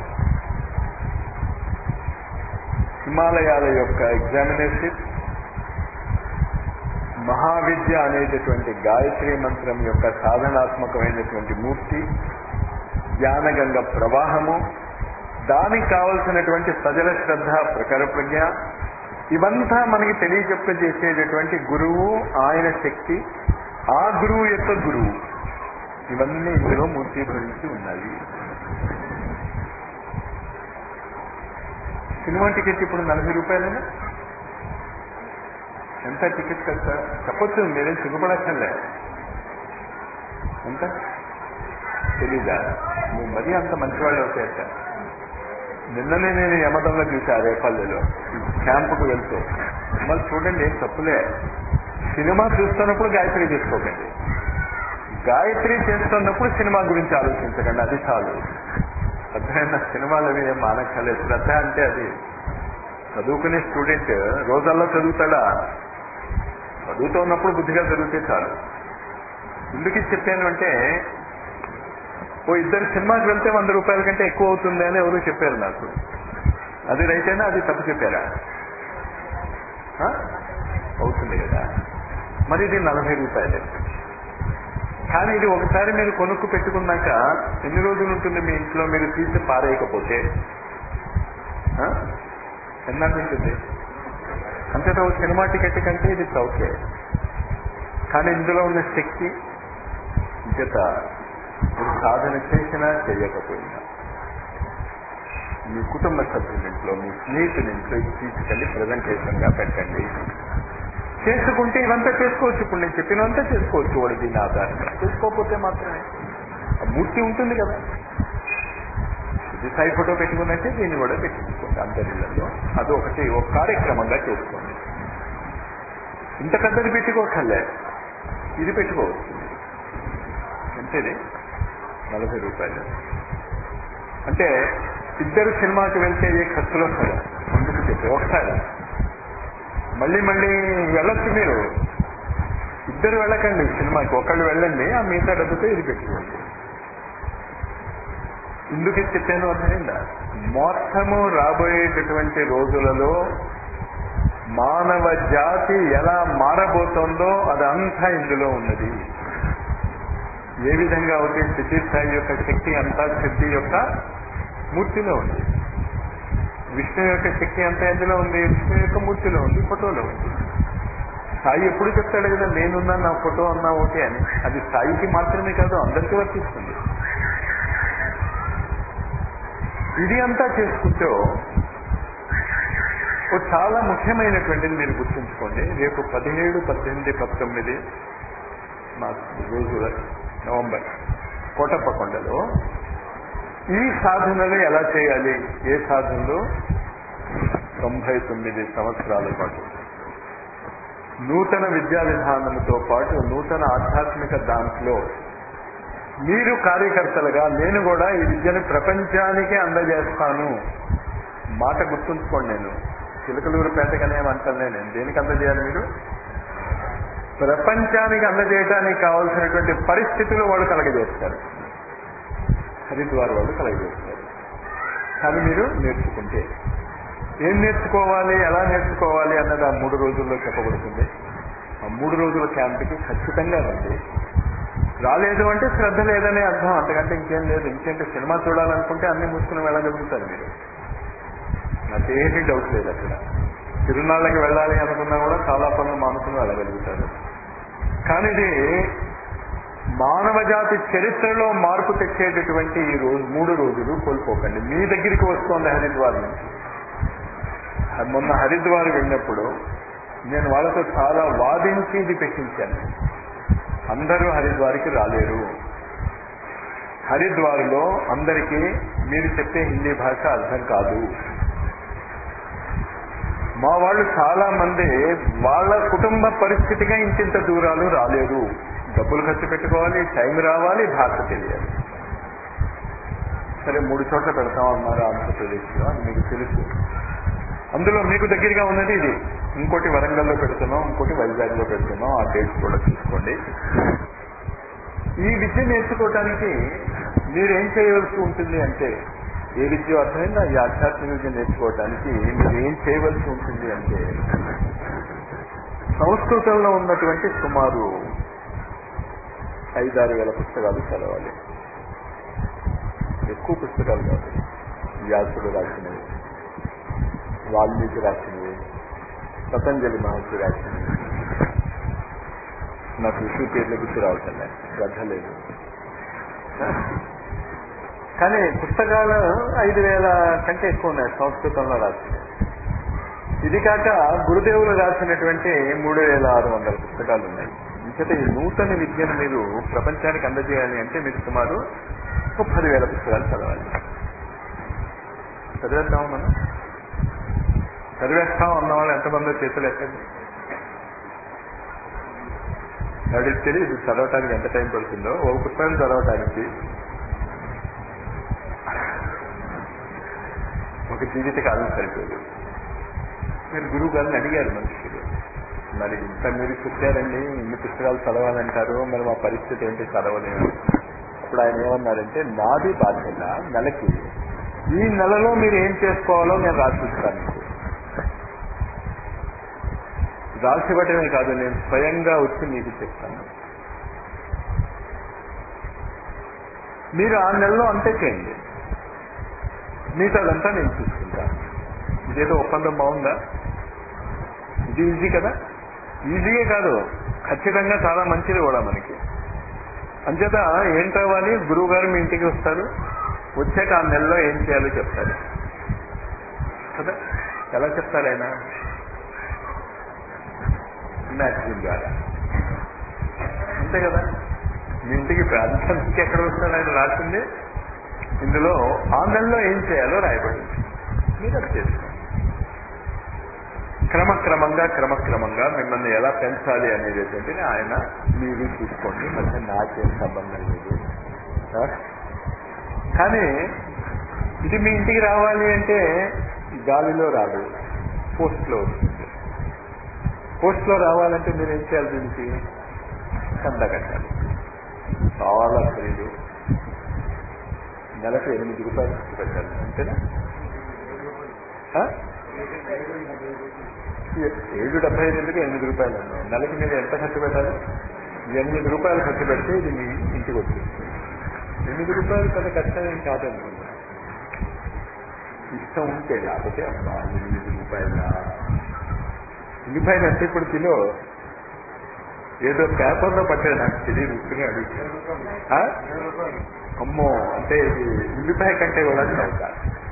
హిమాలయాల యొక్క ఎగ్జామినేషన్, మహావిద్య అనేటటువంటి గాయత్రి మంత్రం యొక్క సాధనాత్మకమైనటువంటి మూర్తి, జ్ఞానగంగ ప్రవాహము, దానికి కావలసినటువంటి సజల శ్రద్ధ, ప్రఖర ప్రజ్ఞ, ఇవంతా మనకి తెలియచెప్పజేసేటటువంటి గురువు, ఆయన శక్తి, ఆ గురువు యొక్క గురువు, ఇవన్నీ ఇందులో మూర్తీభవించి ఉన్నాయి. సినిమా టికెట్ ఇప్పుడు 40 రూపాయలేనా? ఎంత టికెట్ కదా చెప్పొచ్చు, మీరేం సిగ్గుపడక్కర్లే. ఎంత తెలీదా? నువ్వు మరీ అంత మంచివాళ్ళు అవుతాయట. నిన్ననే నేను యమదంగా చూసా రేపల్లెలో క్యాంపుకు వెళ్తూ. మళ్ళీ చూడండి, ఏం తప్పులే. సినిమా చూస్తున్నప్పుడు గాయత్రి చేసుకోకండి, గాయత్రి చేస్తున్నప్పుడు సినిమా గురించి ఆలోచించకండి, అది చాలు. అర్థమైనా? సినిమాలు అవి ఏం మానక్కర్లేదు. శ్రద్ధ అంటే అది. చదువుకునే స్టూడెంట్ రోజల్లో చదువుతాడా? చదువుతూ ఉన్నప్పుడు బుద్ధిగా చదివితే చాలు. ఎందుకు చెప్పాను అంటే, ఓ ఇద్దరు సినిమాకి వెళ్తే 100 రూపాయల కంటే ఎక్కువ అవుతుంది అని ఎవరు చెప్పారు నాకు. అది రైట్ అయినా అది తప్పు చెప్పారా? అవుతుంది కదా. మరి ఇది 40 రూపాయలే. కానీ ఇది ఒకసారి మీరు కొనుక్కు పెట్టుకున్నాక ఎన్ని రోజులు ఉంటుంది మీ ఇంట్లో? మీరు తీసి పారేయకపోతే ఎన్నాళ్ళు ఉంటుంది? అంతేతో సినిమా టికెట్ కంటే ఇది చౌకే. కానీ ఇందులో ఉన్న శక్తి చేత మీరు సాధన చేసినా చేయకపోయినా మీ కుటుంబ సభ్యులింట్లో, మీ స్నేహితులింట్లో ఇది తీసుకెళ్ళి ప్రజెంటేషన్గా పెట్టండి. చేసుకుంటే ఇవంతా చేసుకోవచ్చు. ఇప్పుడు నేను చెప్పినంతా చేసుకోవచ్చు. వాడు దీని ఆధారంగా చేసుకోకపోతే మాత్రమే ఆ మూర్తి ఉంటుంది కదా. ఇది సాయి ఫోటో పెట్టుకున్నట్టే దీన్ని కూడా పెట్టుకోండి అందరిలో. అది ఒకటి ఒక కార్యక్రమంగా చేసుకోండి. ఇంత పెద్దది పెట్టుకోకర్లే, ఇది పెట్టుకోవచ్చు. అంతేది 40 రూపాయలు. అంటే ఇద్దరు సినిమాకి వెళ్తే ఏ ఖర్చులు వస్తాయో అందుకు చెప్పి ఒకసారి మళ్ళీ వెళ్ళొచ్చు. మీరు ఇద్దరు వెళ్ళకండి సినిమాకి, ఒకళ్ళు వెళ్ళండి, ఆ మిగతా డబ్బుతో ఇది పెట్టుకోండి. ఇందుకు చెప్పాను అర్థమైందా? మొత్తము రాబోయేటటువంటి రోజులలో మానవ జాతి ఎలా మారబోతోందో అదంతా ఇందులో ఉన్నది. ఏ విధంగా అయితే సిద్ధి స్థాయి యొక్క శక్తి అంతా సిద్ధి యొక్క మూర్తిలో ఉంది. విష్ణు యొక్క శక్తి అంతా ఎందులో ఉంది? విష్ణు యొక్క మూర్తిలో ఉంది, ఫోటోలో ఉంది. సాయి ఎప్పుడు చెప్తాడు కదా, నేనున్నా నా ఫోటో అన్నా ఓకే అని. అది సాయికి మాత్రమే కాదు, అందరికీ వర్తిస్తుంది. ఇది అంతా చేసుకుంటూ చాలా ముఖ్యమైనటువంటిది మీరు గుర్తుంచుకోండి. రేపు 17, 18, 19 రోజుల నవంబర్ కోటప్పకొండలో ఈ సాధనలు ఎలా చేయాలి? ఏ సాధనలు? 99 సంవత్సరాల పాటు నూతన విద్యా విధానంతో పాటు నూతన ఆధ్యాత్మిక దాంట్లో మీరు కార్యకర్తలుగా నేను కూడా ఈ విద్యను ప్రపంచానికి అందజేస్తాను. మాట గుర్తుంచుకోండి. నేను చిలకలూరుపేటగానే అంటాను. నేను దేనికి అందజేయాలి? మీరు ప్రపంచానికి అందజేయడానికి కావాల్సినటువంటి పరిస్థితులు వాళ్ళు కలగజేస్తారు. హరిద్వార్ వాళ్ళు కలగజేస్తారు. కానీ మీరు నేర్చుకుంటే ఏం నేర్చుకోవాలి, ఎలా నేర్చుకోవాలి అన్నది ఆ 3 రోజుల్లో చెప్పబడుతుంది. ఆ 3 రోజుల క్యాంప్కి ఖచ్చితంగా రండి. రాలేదు అంటే శ్రద్ధ లేదనే అర్థం, అంతకంటే ఇంకేం లేదు. ఇంకేంటే సినిమా చూడాలనుకుంటే అన్ని మూసుకుని వెళ్ళగలుగుతారు మీరు, నాకేమీ డౌట్ లేదు. అక్కడ తిరునాళ్ళకి వెళ్ళాలి అనుకున్నా కూడా చాలా పనులు మానుకుని వెళ్ళగలుగుతారు. కానీ ఇది మానవ జాతి చరిత్రలో మార్పు తెచ్చేటటువంటి ఈ 3 రోజులు కోల్పోకండి. మీ దగ్గరికి వస్తోంది హరిద్వార్ నుంచి. మొన్న హరిద్వార్ వెళ్ళినప్పుడు నేను వాళ్ళతో చాలా వాదించి ఇది పెట్టించాను. అందరూ హరిద్వార్కి రాలేరు. హరిద్వార్లో అందరికీ మీరు చెప్పే హిందీ భాష అర్థం కాదు. మా వాళ్ళు చాలా మంది వాళ్ళ కుటుంబ పరిస్థితిగా ఇంత దూరాలు రాలేరు. డబ్బులు ఖర్చు పెట్టుకోవాలి, టైం రావాలి, భాష తెలియాలి. సరే 3 చోట్ల పెడతాం అన్నారు ఆంధ్రప్రదేశ్లో, అది మీకు తెలుసు. అందులో మీకు దగ్గరగా ఉన్నది ఇది. ఇంకోటి వరంగల్లో పెడుతున్నాం, ఇంకోటి వైజాగ్లో పెడుతున్నాం. ఆ డేట్స్ కూడా చూసుకోండి. ఈ విద్య నేర్చుకోవటానికి మీరేం చేయవలసి ఉంటుంది అంటే, ఏ విద్య అర్థమైందా? ఈ ఆధ్యాత్మిక విద్య నేర్చుకోవటానికి మీరు ఏం చేయవలసి ఉంటుంది అంటే, సంస్కృతంలో ఉన్నటువంటి సుమారు 5-6 వేల పుస్తకాలు చదవాలి. ఎక్కువ పుస్తకాలు కాదు. వ్యాసుడు రాసినవి, వాల్మీకి రాసినవి, పతంజలి మహర్షి రాసినవి. నాకు విషయ పేర్లు గుర్తు రావుతున్నాయి, శ్రద్ధ లేదు. కానీ పుస్తకాలు 5,000 కంటే ఎక్కువ ఉన్నాయి సంస్కృతంలో రాసి. ఇది కాక గురుదేవులు రాసినటువంటి 3,600 పుస్తకాలు ఉన్నాయి. ఇంకటి ఈ నూతన విద్యను మీరు ప్రపంచానికి అందజేయాలి అంటే మీకు సుమారు 10,000 పుస్తకాలు చదవాలి. చదివేస్తాము మనం, చదివేస్తాం అన్నవాళ్ళు ఎంతమందో చేతులు ఎక్కండి. ఎవరికి తెలియదు చదవటానికి ఎంత టైం పడుతుందో. ఒక పుస్తకం చదవటానికి ఒక జీవితకాలం సరిపోదు. మీరు గురువు గారిని అడిగారు మనుషులు, మరి ఇంత మీరు చెప్పారండి, ఇన్ని పుస్తకాలు చదవాలంటారు, మరి మా పరిస్థితి ఏంటి చదవలేము. అప్పుడు ఆయన ఏమన్నారంటే, నాది బాధ్యత నెలకి ఈ నెలలో మీరు ఏం చేసుకోవాలో నేను రాసిస్తాను. రాసివ్వటమే కాదు, నేను స్వయంగా వచ్చి మీకు చెప్తాను. మీరు ఆ నెలలో అంతే చేయండి, మిగతాదంతా నేను చూసుకుంటాను. ఇదేదో ఒప్పందం బాగుందా? ఇది ఈజీ కదా? ఈజీయే కాదు, ఖచ్చితంగా చాలా మంచిది కూడా మనకి. అంచేత ఏం కావాలి, గురువు గారు మీ ఇంటికి వస్తారు, వచ్చాక ఆ నెలలో ఏం చేయాలో చెప్తారు కదా. ఎలా చెప్తారు ఆయన? మ్యాగజైన్ ద్వారా, అంతే కదా. మీ ఇంటికి ప్రాంతానికి ఎక్కడ వస్తాడు ఆయన రాసింది, ఇందులో ఆ నెలలో ఏం చేయాలో రాయబడింది, మీరు అది చేసుకోండి. క్రమక్రమంగా మిమ్మల్ని ఎలా పెంచాలి అనేది ఆయన మీరు చూసుకోండి, మధ్య నాకేం సంబంధం లేదు. కానీ ఇది మీ ఇంటికి రావాలి అంటే గాలిలో రాదు, పోస్ట్లో వస్తుంది. పోస్ట్లో రావాలంటే మీరు ఏం చేయాలి, దీనికి చందా కట్టాలి. చాలా ఖరీదు, నెలకు 8 రూపాయలు ఖర్చు పెట్టాలి, అంతేనా? 7,75 8 రూపాయలు అన్నాం. నెలకి మీరు ఎంత ఖర్చు పెట్టాలి? 8 రూపాయలు ఖర్చు పెడితే ఇది మీ ఇంటికి వచ్చింది. 8 రూపాయలు పెద్ద కష్టమేం కాదనుకుంటా, ఇష్టం ఉంటే. లేకపోతే అబ్బా 8 రూపాయల ఉల్లిపాయలు అంటే ఇప్పుడు కిలో ఏదో పేపర్లో పట్టాడు, నాకు తెలియదు, ఉప్పుని అడుగుతాను. అమ్మో, అంటే ఇది ఉల్లిపాయ కంటే కూడా చౌక.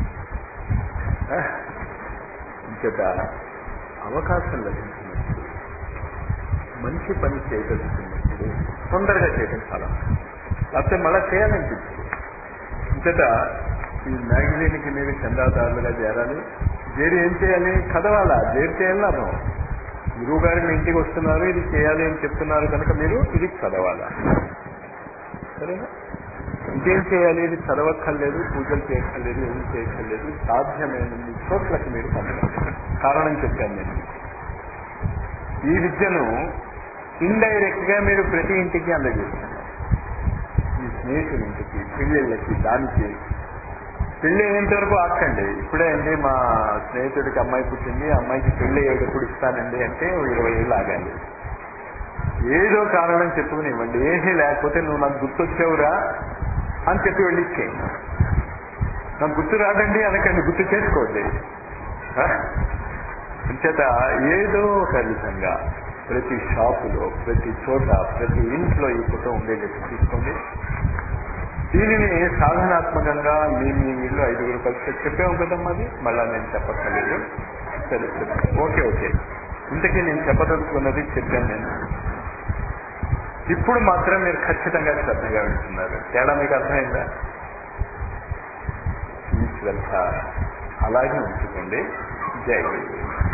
ఇంకొక అవకాశం లభించినప్పుడు, మంచి పని చేయగలుగుతున్నప్పుడు తొందరగా చేయడం చాలా, లేకపోతే మళ్ళా చేయాలనిపించదు. ఇంకట ఈ మ్యాగజైన్కి మీరు చందాదారులుగా చేరాలి. చేరి ఏం చేయాలి? చదవాలా, చేరి చేయాలి. లాభం, గురువు గారు మీ ఇంటికి వస్తున్నారు, ఇది చేయాలి అని చెప్తున్నారు కనుక మీరు ఇది చదవాలా, సరేనా? ఇంకేం చేయాలి? ఇది చదవక్కర్లేదు, పూజలు చేయక్కర్లేదు, ఏం చేయక్కర్లేదు, సాధ్యమైనన్ని చోట్లకి మీరు పంపండి. కారణం చెప్పాను నేను. ఈ విద్యను ఇండైరెక్ట్ గా మీరు ప్రతి ఇంటికి అందజేస్తున్నారు. మీ స్నేహితుడింటికి, పెళ్ళిళ్ళకి, దానికి. పెళ్లి అయ్యేంత వరకు ఆకండి. ఇప్పుడే అండి మా స్నేహితుడికి అమ్మాయి పుట్టింది, అమ్మాయికి పెళ్లి ఎప్పుడు ఇస్తానండి అంటే 20 ఏళ్ళు ఆగాలి. ఏదో కారణం చెప్పుకుని ఇవ్వండి. ఏమీ లేకపోతే నువ్వు నాకు గుర్తొచ్చావురా అని చెప్పి వెళ్ళి ఇచ్చేయండి. నాకు గుర్తు రాదండి అనకండి, గుర్తు చేసుకోండి. అంచేత ఏదో ఒక విధంగా ప్రతి షాపులో, ప్రతి చోట, ప్రతి ఇంట్లో ఈ ఫోటో ఉండేటట్టు తీసుకోండి. దీనిని సాధనాత్మకంగా మీ ఇల్లు 5 రూపాయలు చెప్పాము కదమ్మా, అది మళ్ళా నేను చెప్పక్కర్లేదు, తెలుస్తుంది. ఓకే, ఇంతకీ నేను చెప్పదలుచుకున్నది చెప్పాను నేను. ఇప్పుడు మాత్రం మీరు ఖచ్చితంగా శ్రద్ధగా వింటున్నారు. తేడా మీకు అర్థమైందా? ఈ శ్రద్ధ అలాగే ఉంచుకోండి. జై గురు.